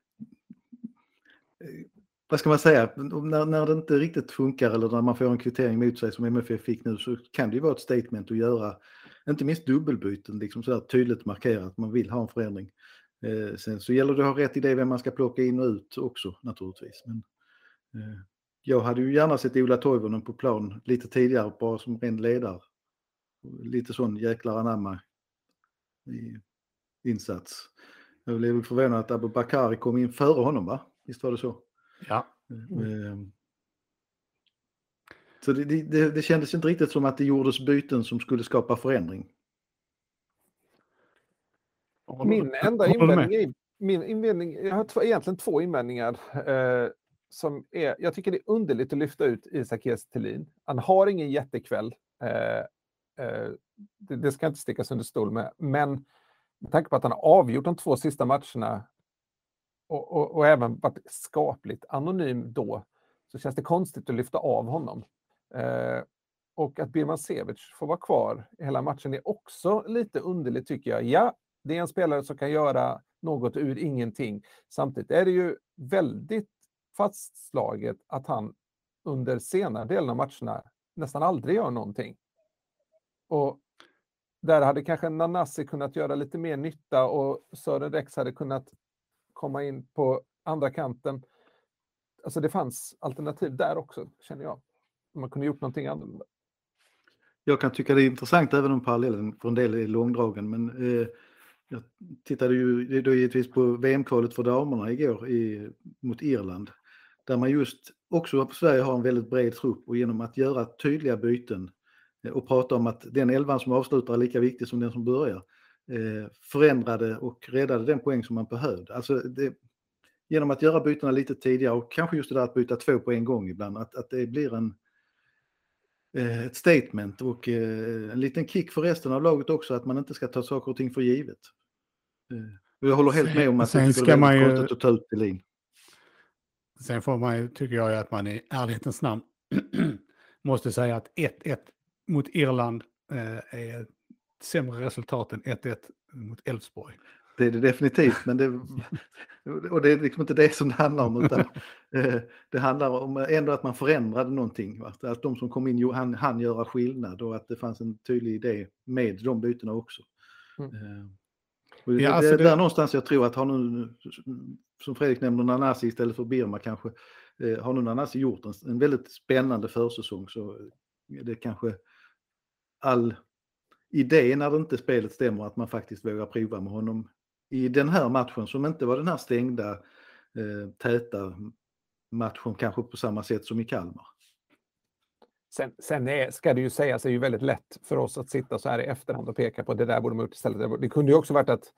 vad ska man säga? När, när det inte riktigt funkar eller när man får en kvittering mot sig som M F F fick nu så kan det ju vara ett statement att göra, inte minst dubbelbyten, liksom sådär tydligt markera att man vill ha en förändring. Eh, sen så gäller det att ha rätt idé vem man ska plocka in och ut också naturligtvis. Men, eh, jag hade ju gärna sett Ola Toivonen på plan lite tidigare bara som ren ledare. Lite sån jäklar anamma i insats. Jag blev förvånad att Abu Bakari kom in före honom, va? Visst var det så?
Ja.
Mm. Så det, det, det kändes inte riktigt som att det gjordes byten som skulle skapa förändring.
Min enda invändning är, min invändning, jag har två, egentligen två invändningar eh, som är, jag tycker det är underligt att lyfta ut Isak Kiese Thelin. Han har ingen jättekväll. Eh, Det, det ska inte stickas under stol med, men med tanke på att han har avgjort de två sista matcherna och, och, och även varit skapligt anonym då, så känns det konstigt att lyfta av honom. Eh, och att Birmancevic får vara kvar i hela matchen är också lite underligt tycker jag. Ja, det är en spelare som kan göra något ur ingenting. Samtidigt är det ju väldigt fastslaget att han under senare delen av matcherna nästan aldrig gör någonting. Och där hade kanske Nanasi kunnat göra lite mer nytta och Sören Rex hade kunnat komma in på andra kanten. Alltså det fanns alternativ där också, känner jag. Man kunde gjort någonting annorlunda.
Jag kan tycka det är intressant även om parallellen för en del är långdragen, men eh, jag tittade ju då givetvis på V M-kvalet för damerna igår i, mot Irland, där man just också på Sverige har en väldigt bred trupp, och genom att göra tydliga byten eh, och prata om att den elvan som avslutar är lika viktig som den som börjar, eh, förändrade och räddade den poäng som man behövde. Alltså det, genom att göra bytena lite tidigare, och kanske just det där att byta två på en gång ibland, att, att det blir en ett statement och en liten kick för resten av laget också, att man inte ska ta saker och ting för givet. Och jag håller helt med om att
sen
det
ska
är
man ju,
konstigt att ta ut Thelin.
Sen får man ju, tycker jag, att man i ärlighetens namn måste säga att ett ett mot Irland eh, är ett sämre resultat än ett ett mot Elfsborg.
Det är det definitivt, men det, och det är liksom inte det som det handlar om, utan eh, det handlar om ändå att man förändrade någonting. Va? Att de som kom in han, han göra skillnad, och att det fanns en tydlig idé med de bytena också. Mm. Eh, och det, ja, alltså det är där någonstans jag tror att har nu, som Fredrik nämnde, Nanasi istället för Birma kanske, eh, har nu Nanasi gjort en, en väldigt spännande försäsong, så är det kanske all idé när det inte spelet stämmer att man faktiskt vågar prova med honom i den här matchen, som inte var den här stängda, eh, täta matchen kanske på samma sätt som i Kalmar.
Sen, sen är, ska det ju sägas, det är ju väldigt lätt för oss att sitta så här i efterhand och peka på det där borde man gjort istället. Det kunde ju också varit att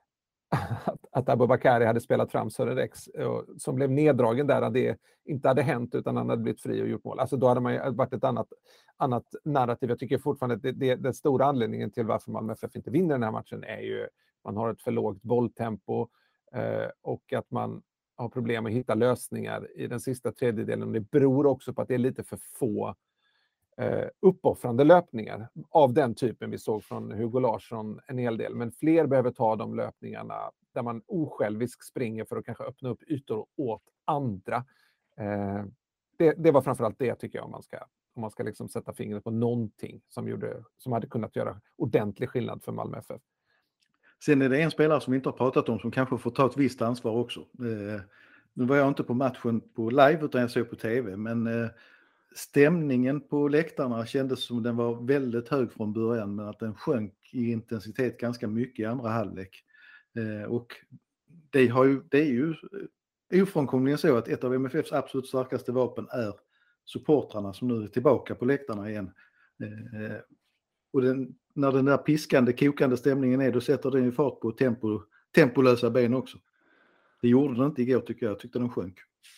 att, att Abubakari hade spelat fram Sören Rex och, som blev neddragen där, att det inte hade hänt utan han hade blivit fri och gjort mål. Alltså då hade man ju varit ett annat, annat narrativ. Jag tycker fortfarande att det, det, den stora anledningen till varför Malmö F F inte vinner den här matchen är ju man har ett för lågt bolltempo eh, och att man har problem att hitta lösningar i den sista tredjedelen. Det beror också på att det är lite för få Uh, uppoffrande löpningar av den typen vi såg från Hugo Larsson en hel del, men fler behöver ta de löpningarna där man osjälviskt springer för att kanske öppna upp ytor åt andra. Uh, det, det var framförallt det tycker jag, om man ska, om man ska liksom sätta fingret på någonting som, gjorde, som hade kunnat göra ordentlig skillnad för Malmö F F.
Sen är det en spelare som vi inte har pratat om som kanske får ta ett visst ansvar också. Uh, nu var jag inte på matchen på live utan jag såg på tv, men uh, stämningen på läktarna kändes som den var väldigt hög från början, men att den sjönk i intensitet ganska mycket i andra halvlek. Eh, och det, har ju, det är ju ofrånkomligen så att ett av M F F:s absolut starkaste vapen är supportrarna som nu är tillbaka på läktarna igen. Eh, och den, när den där piskande, kokande stämningen är, då sätter den ju fart på tempo, tempolösa ben också. Det gjorde den inte igår tycker jag, jag tyckte den sjönk.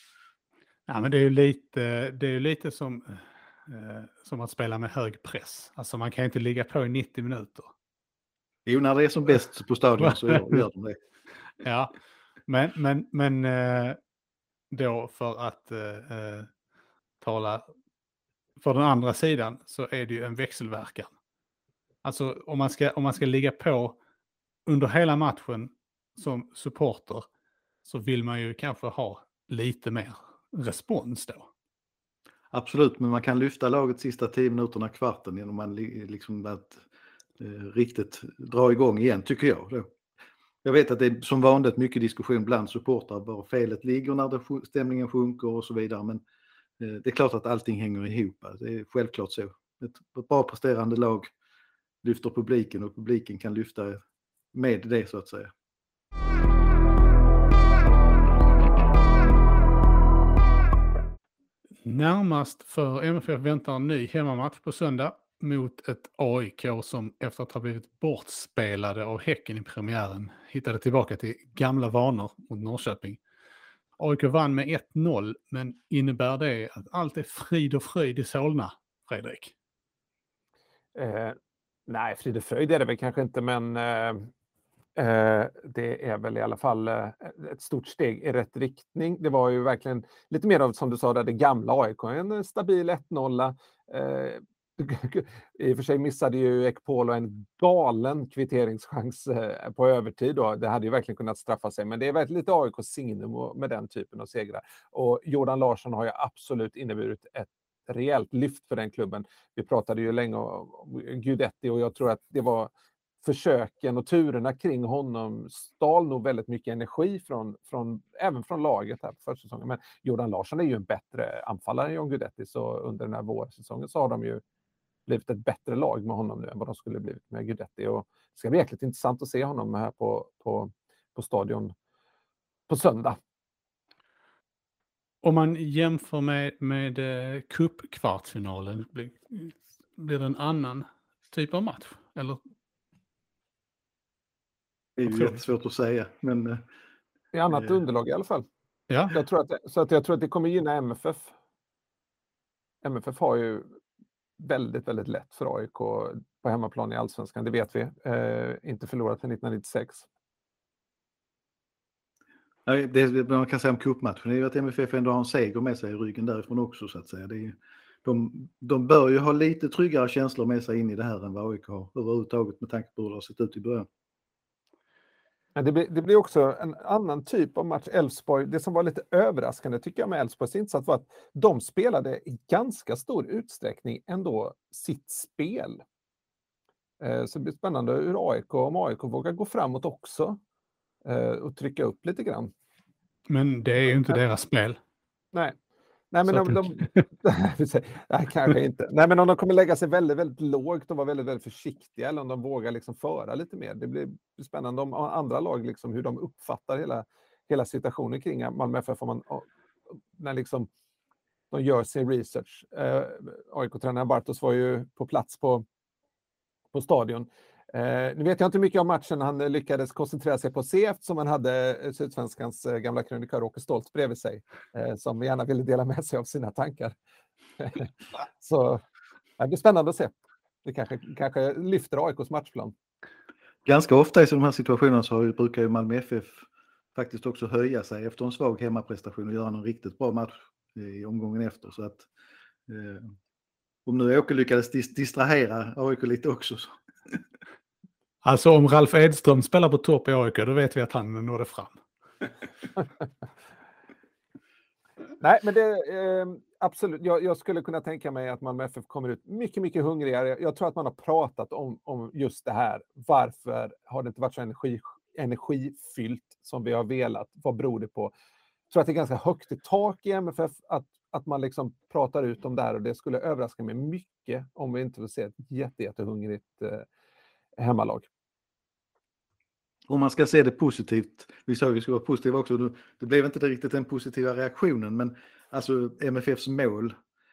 Ja, men det är ju lite, det är ju lite som, eh, som att spela med hög press. Alltså man kan inte ligga på i nittio minuter.
Jo, när det är som bäst på stadion så gör, gör de det.
Ja, men, men, men eh, då för att eh, tala för den andra sidan så är det ju en växelverkan. Alltså om man ska, om man ska ligga på under hela matchen som supporter så vill man ju kanske ha lite mer respons då.
Absolut, men man kan lyfta laget sista tio minuterna, kvarten, genom att liksom att eh, riktigt dra igång igen, tycker jag. Då. Jag vet att det är som vanligt mycket diskussion bland supportrar var felet ligger när det, stämningen sjunker och så vidare, men eh, det är klart att allting hänger ihop. Det är självklart så. Ett, ett bra presterande lag lyfter publiken och publiken kan lyfta med det så att säga.
Närmast för M F F väntar en ny hemmamatch på söndag mot ett A I K som efter att ha blivit bortspelade av Häcken i premiären hittade tillbaka till gamla vanor mot Norrköping. A I K vann med ett noll, men innebär det att allt är frid och fröjd i Solna, Fredrik?
Eh, nej, frid och fröjd är det väl kanske inte, men eh, Eh, det är väl i alla fall eh, ett stort steg i rätt riktning. Det var ju verkligen lite mer av, som du sa, där det gamla A I K, en stabil ett noll. Eh, I och för sig missade ju Ekpolo en galen kvitteringschans eh, på övertid. Då. Det hade ju verkligen kunnat straffa sig, men det är verkligen lite A I K:s signum med den typen av segrar. Och Jordan Larsson har ju absolut inneburit ett rejält lyft för den klubben. Vi pratade ju länge om Guidetti och jag tror att det var försöken och turerna kring honom stal nog väldigt mycket energi från, från även från laget här på försäsongen. Men Jordan Larsson är ju en bättre anfallare än John Guidetti, så under den här vårsäsongen så har de ju blivit ett bättre lag med honom nu än vad de skulle blivit med Guidetti. Och det ska bli jäkligt intressant att se honom här på, på, på stadion på söndag.
Om man jämför med, med eh, cupkvartsfinalen, blir, blir det en annan typ av match? Eller?
Det är ju jättesvårt att säga. Men, eh,
I annat eh, underlag i alla fall.
Ja.
Jag tror att, så att jag tror att det kommer gynna M F F. M F F har ju väldigt, väldigt lätt för A I K på hemmaplan i Allsvenskan, det vet vi. Eh, inte förlorat för nittonhundranittiosex.
Nej, det man kan säga om cupmatchen är ju att M F F ändå har en seger med sig i ryggen därifrån också, så att säga. Det är, de, de bör ju ha lite tryggare känslor med sig in i det här än vad A I K har överhuvudtaget med tanke på hur det har sett ut i början.
Ja, det, blir, det blir också en annan typ av match. Elfsborg, det som var lite överraskande tycker jag med Elfsborgs insats var att de spelade i ganska stor utsträckning ändå sitt spel. Eh, så det blir spännande hur A I K, om A I K vågar gå framåt också eh, och trycka upp lite grann.
Men det är ju inte deras spel.
Nej. Nej, men
Så
om
att-
de... Nej, kanske inte. Nej, men om de kommer lägga sig väldigt, väldigt lågt och vara väldigt, väldigt försiktiga, eller om de vågar liksom föra lite mer. Det blir spännande om andra lag, liksom, hur de uppfattar hela, hela situationen kring Malmö F F. Om man, när liksom de gör sin research. Eh, A I K-tränaren Bartos var ju på plats på, på stadion. Eh, nu vet jag inte mycket om matchen. Han lyckades koncentrera sig på C eftersom han hade Sydsvenskans eh, gamla krönikör Åke Stolt bredvid sig, eh, som gärna ville dela med sig av sina tankar. Så det blir spännande att se. Det kanske, kanske lyfter A I K:s matchplan.
Ganska ofta i sådana här situationer så har, brukar ju Malmö F F faktiskt också höja sig efter en svag hemmaprestation och göra en riktigt bra match i omgången efter. Så att eh, om nu Åke lyckades dis- distrahera A I K lite också så.
Alltså om Ralf Edström spelar på topp i A I K, då vet vi att han nådde fram.
Nej, men det eh, absolut. Jag, jag skulle kunna tänka mig att Malmö F F kommer ut mycket, mycket hungrigare. Jag tror att man har pratat om, om just det här. Varför har det inte varit så energi, energifyllt som vi har velat? Vad beror det på? Jag tror att det är ganska högt i tak i M F F att, att man liksom pratar ut om det här, och det skulle överraska mig mycket om vi inte får se ett jätte, jättehungrigt eh, hemmalag.
Om man ska se det positivt, vi sa att vi skulle vara positiva också, det blev inte riktigt den positiva reaktionen, men alltså M F F:s mål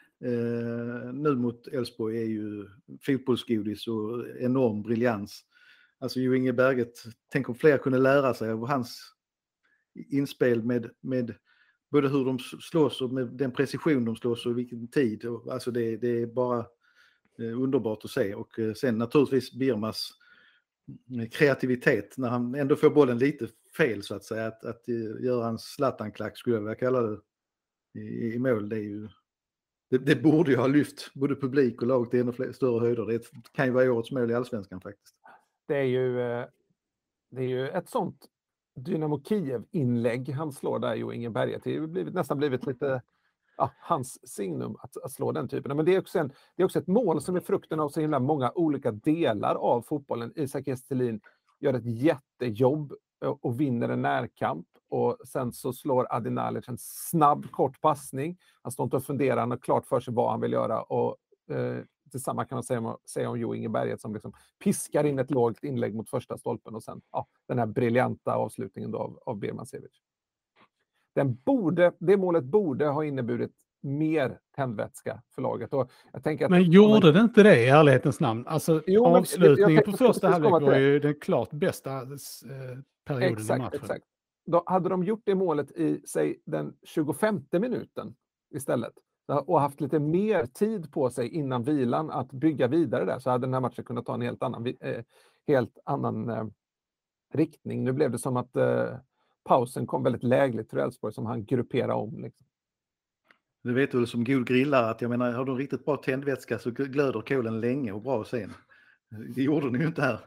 eh, nu mot Elfsborg är ju fotbollsgodis och enorm briljans. Alltså Jo Inge Berget, tänk om fler kunde lära sig av hans inspel med, med både hur de slåss och med den precision de slåss och i vilken tid. Alltså det, det är bara eh, underbart att se, och eh, sen naturligtvis Birmas kreativitet när han ändå får bollen lite fel så att säga, att, att göra en Zlatan-klack skulle jag vilja kalla det i, i mål, det är ju det, det borde ju ha lyft både publik och lag till ännu fler, större höjder. Det kan ju vara årets mål i Allsvenskan faktiskt.
Det är ju, det är ju ett sånt Dynamo Kiev-inlägg han slår där, Jo Inge Berget. Det har blivit, nästan blivit lite ja, hans signum att, att slå den typen. Men det är, också en, det är också ett mål som är frukten av så himla många olika delar av fotbollen. Isak Estelin gör ett jättejobb och, och vinner en närkamp. Och sen så slår Adi Nalic en snabb, kort passning. Han står inte och funderar, han har klart för sig vad han vill göra. Och eh, tillsammans kan man säga om, säga om Jo Inge Berget som liksom piskar in ett lågt inlägg mot första stolpen. Och sen ja, den här briljanta avslutningen då av, av Birmancevic. Den borde, det målet borde ha inneburit mer tändvätska för laget. Och jag tänker att,
men gjorde det inte det i ärlighetens namn? Alltså
Jo, men
avslutningen
jag
på
tänkte
första
precis
halvlek
komma till
var
det.
ju den klart bästa eh, perioden
exakt,
i matchen.
Exakt. Då hade de gjort det målet i säg den tjugofemte minuten istället och haft lite mer tid på sig innan vilan att bygga vidare där, så hade den här matchen kunnat ta en helt annan, eh, helt annan eh, riktning. Nu blev det som att eh, pausen kom väldigt lägligt till Elfsborg som han grupperade om. Liksom.
Du vet väl som god grillare att jag menar, har du riktigt bra tändvätska så glöder kolen länge och bra sen. Det gjorde ni ju inte här.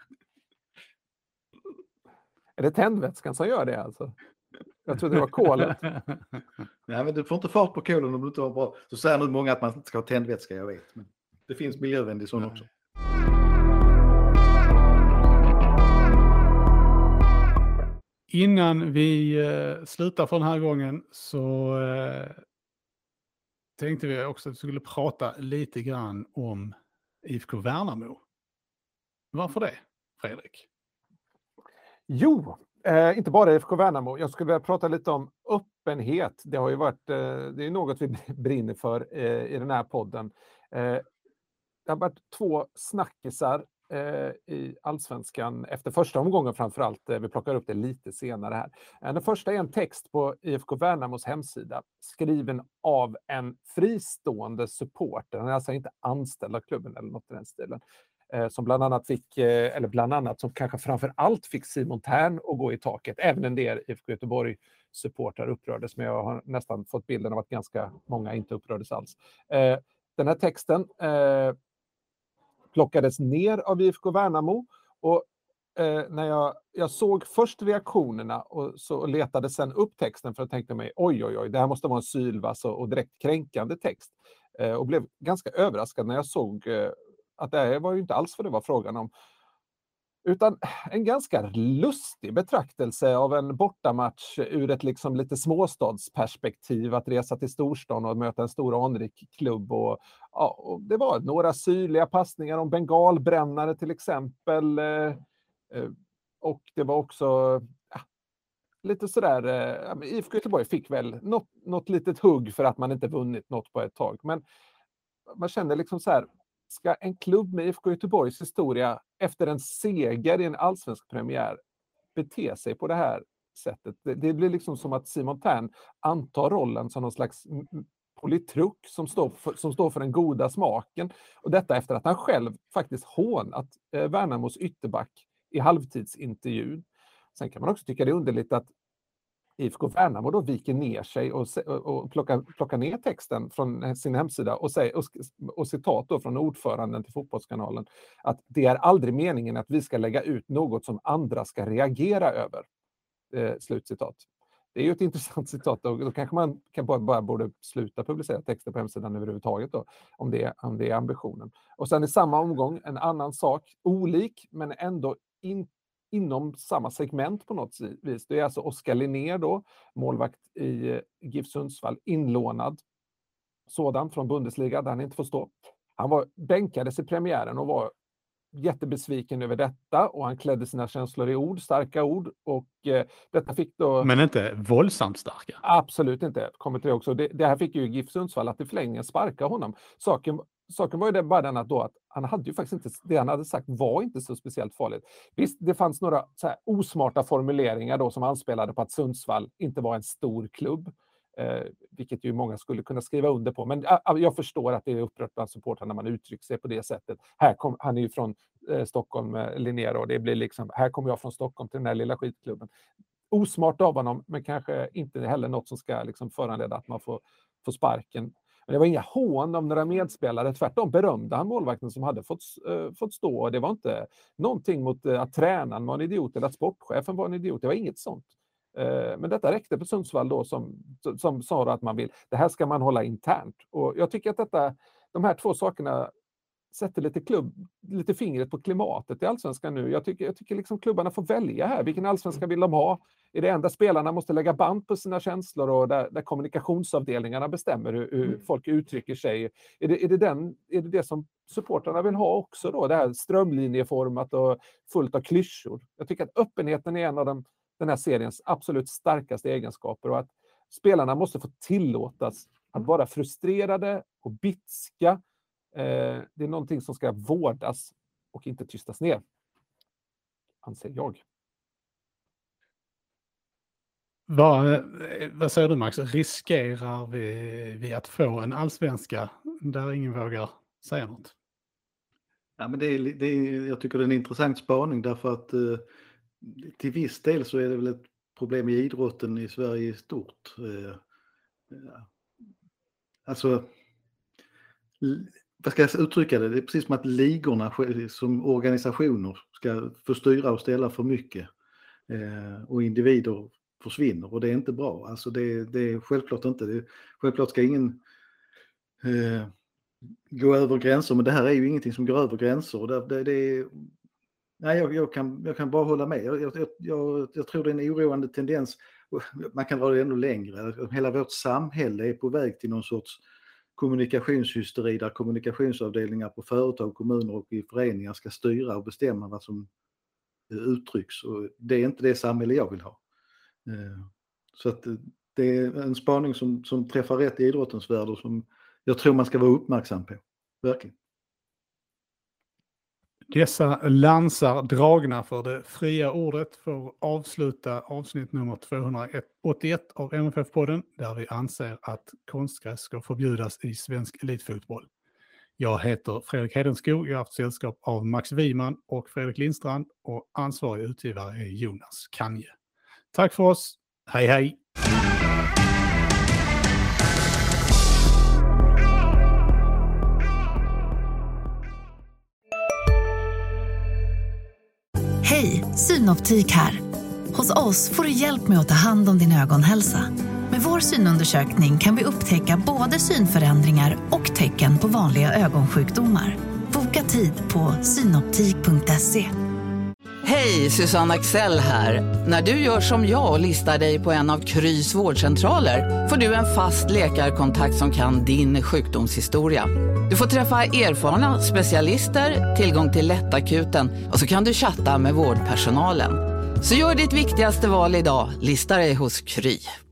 Är det tändvätskan som gör det alltså? Jag trodde det var kolet.
Nej, men du får inte fart på kolen om du inte har bra. Så säger nu många att man inte ska ha tändvätska, jag vet. Men det finns miljövänlig sån också.
Innan vi eh, slutar för den här gången så eh, tänkte vi också att vi skulle prata lite grann om I F K Värnamo. Varför det, Fredrik?
Jo, eh, inte bara I F K Värnamo. Jag skulle vilja prata lite om öppenhet. Det har ju varit, eh, det är något vi brinner för eh, i den här podden. Eh, det har varit två snackisar eh, i Allsvenskan efter första omgången framförallt. Eh, vi plockar upp det lite senare här. Eh, den första är en text på I F K Värnamos hemsida skriven av en fristående supporter. Han är alltså inte anställd av klubben eller något i den stilen. Som bland annat fick, eller bland annat som kanske framför allt fick Simon Tern att gå i taket. Även en del I F K Göteborg-supportrar upprördes, men jag har nästan fått bilden av att ganska många inte upprördes alls. Den här texten plockades ner av I F K Värnamo och när jag, jag såg först reaktionerna och så letade sen upp texten för att tänkte mig oj oj oj, det här måste vara en sylvass och direkt kränkande text. Och blev ganska överraskad när jag såg att det här var ju inte alls vad det var frågan om. Utan en ganska lustig betraktelse av en bortamatch ur ett liksom lite småstadsperspektiv. Att resa till storstan och möta en stor anrik klubb. Och, ja, och det var några syrliga passningar om bengalbrännare till exempel. Eh, och det var också ja, lite sådär. Eh, I F K Göteborg fick väl något, något litet hugg för att man inte vunnit något på ett tag. Men man kände liksom så här. Ska en klubb med I F K Göteborgs historia efter en seger i en allsvensk premiär bete sig på det här sättet? Det, det blir liksom som att Simon Tern antar rollen som någon slags politruk som står för, som står för den goda smaken. Och detta efter att han själv faktiskt hånat eh, Värnamos ytterback i halvtidsintervjun. Sen kan man också tycka det är underligt att I F K Värnamo då viker ner sig och, och plockar, plockar ner texten från sin hemsida och, säger, och, och citat då från ordföranden till Fotbollskanalen att det är aldrig meningen att vi ska lägga ut något som andra ska reagera över. Eh, slutcitat. Det är ju ett intressant citat och då kanske man kan bara, bara borde sluta publicera texter på hemsidan överhuvudtaget då, om det, om det är ambitionen. Och sen i samma omgång en annan sak, olik men ändå inte inom samma segment på något vis. Det är alltså Oskar Linnér då, målvakt i GIF Sundsvall, inlånad sådan från Bundesliga där han inte får stå. Han var bänkades i premiären och var jättebesviken över detta och han klädde sina känslor i ord, starka ord och eh, detta fick då...
Men inte våldsamt starka?
Absolut inte, kommer till det också. Det, det här fick ju GIF Sundsvall att i förlängningen sparka honom. Saken Saken var ju det bara den att, då att han hade ju faktiskt inte, det han hade sagt var inte så speciellt farligt. Visst, det fanns några så här osmarta formuleringar då som anspelade på att Sundsvall inte var en stor klubb. Eh, vilket ju många skulle kunna skriva under på. Men äh, jag förstår att det är upprört bland supportrarna när man uttrycker sig på det sättet. Här kom, han är ju från eh, Stockholm, eh, Linnér, och det blir liksom, här kommer jag från Stockholm till den här lilla skitklubben. Osmart av honom, men kanske inte heller något som ska liksom föranleda att man får, får sparken. Men det var inga hån om några medspelare, tvärtom berömde han målvakten som hade fått, uh, fått stå. Det var inte någonting mot uh, att tränaren var en idiot eller att sportchefen var en idiot. Det var inget sånt. Uh, men detta räckte på Sundsvall då som, som sa att man vill, det här ska man hålla internt. Och jag tycker att detta, de här två sakerna sätter lite, klubb, lite fingret på klimatet i allsvenskan nu. Jag tycker, jag tycker liksom klubbarna får välja här. Vilken allsvenska vill de ha? Är det enda spelarna måste lägga band på sina känslor och där, där kommunikationsavdelningarna bestämmer hur, hur folk uttrycker sig? Är det, är, det den, är det det som supportrarna vill ha också då? Det här strömlinjeformat och fullt av klyschor. Jag tycker att öppenheten är en av de, den här seriens absolut starkaste egenskaper och att spelarna måste få tillåtas att vara frustrerade och bitska. Eh, det är någonting som ska vårdas och inte tystas ner, anser jag.
Vad, vad säger du, Max? Riskerar vi, vi att få en allsvenska där ingen vågar säga något?
Ja, men det är, det är, jag tycker det är en intressant spaning därför att eh, till viss del så är det väl ett problem i idrotten i Sverige i stort. Eh, alltså, vad ska jag uttrycka det? Det är precis som att ligorna som organisationer ska få styra och ställa för mycket. Eh, och individer försvinner och det är inte bra. Alltså det, det är självklart inte. Det, självklart ska ingen eh, gå över gränser, men det här är ju ingenting som går över gränser. Och det, det, det är, nej, jag, jag, kan, jag kan bara hålla med. Jag, jag, jag, jag tror det är en oroande tendens. Man kan dra det ännu längre. Hela vårt samhälle är på väg till någon sorts kommunikationshysteri där kommunikationsavdelningar på företag, kommuner och i föreningar ska styra och bestämma vad som uttrycks. Och det är inte det samhälle jag vill ha. Så att det är en spaning som, som träffar rätt i idrottens värld och som jag tror man ska vara uppmärksam på. Verkligen.
Dessa lansar dragna för det fria ordet får avsluta avsnitt nummer tvåhundraåttioett av M F F-podden där vi anser att konstgräs ska förbjudas i svensk elitfotboll. Jag heter Fredrik Hedenskog, jag har haft sällskap av Max Wiman och Fredrik Lindstrand och ansvarig utgivare är Jonas Kanje. Tack för oss, hej hej!
Hej, Synoptik här. Hos oss får du hjälp med att ta hand om din ögonhälsa. Med vår synundersökning kan vi upptäcka både synförändringar och tecken på vanliga ögonsjukdomar. Boka tid på synoptik punkt se.
Hej, Susanne Axel här. När du gör som jag och listar dig på en av Krys vårdcentraler får du en fast läkarkontakt som kan din sjukdomshistoria. Du får träffa erfarna specialister, tillgång till lättakuten och så kan du chatta med vårdpersonalen. Så gör ditt viktigaste val idag, listar dig hos Kry.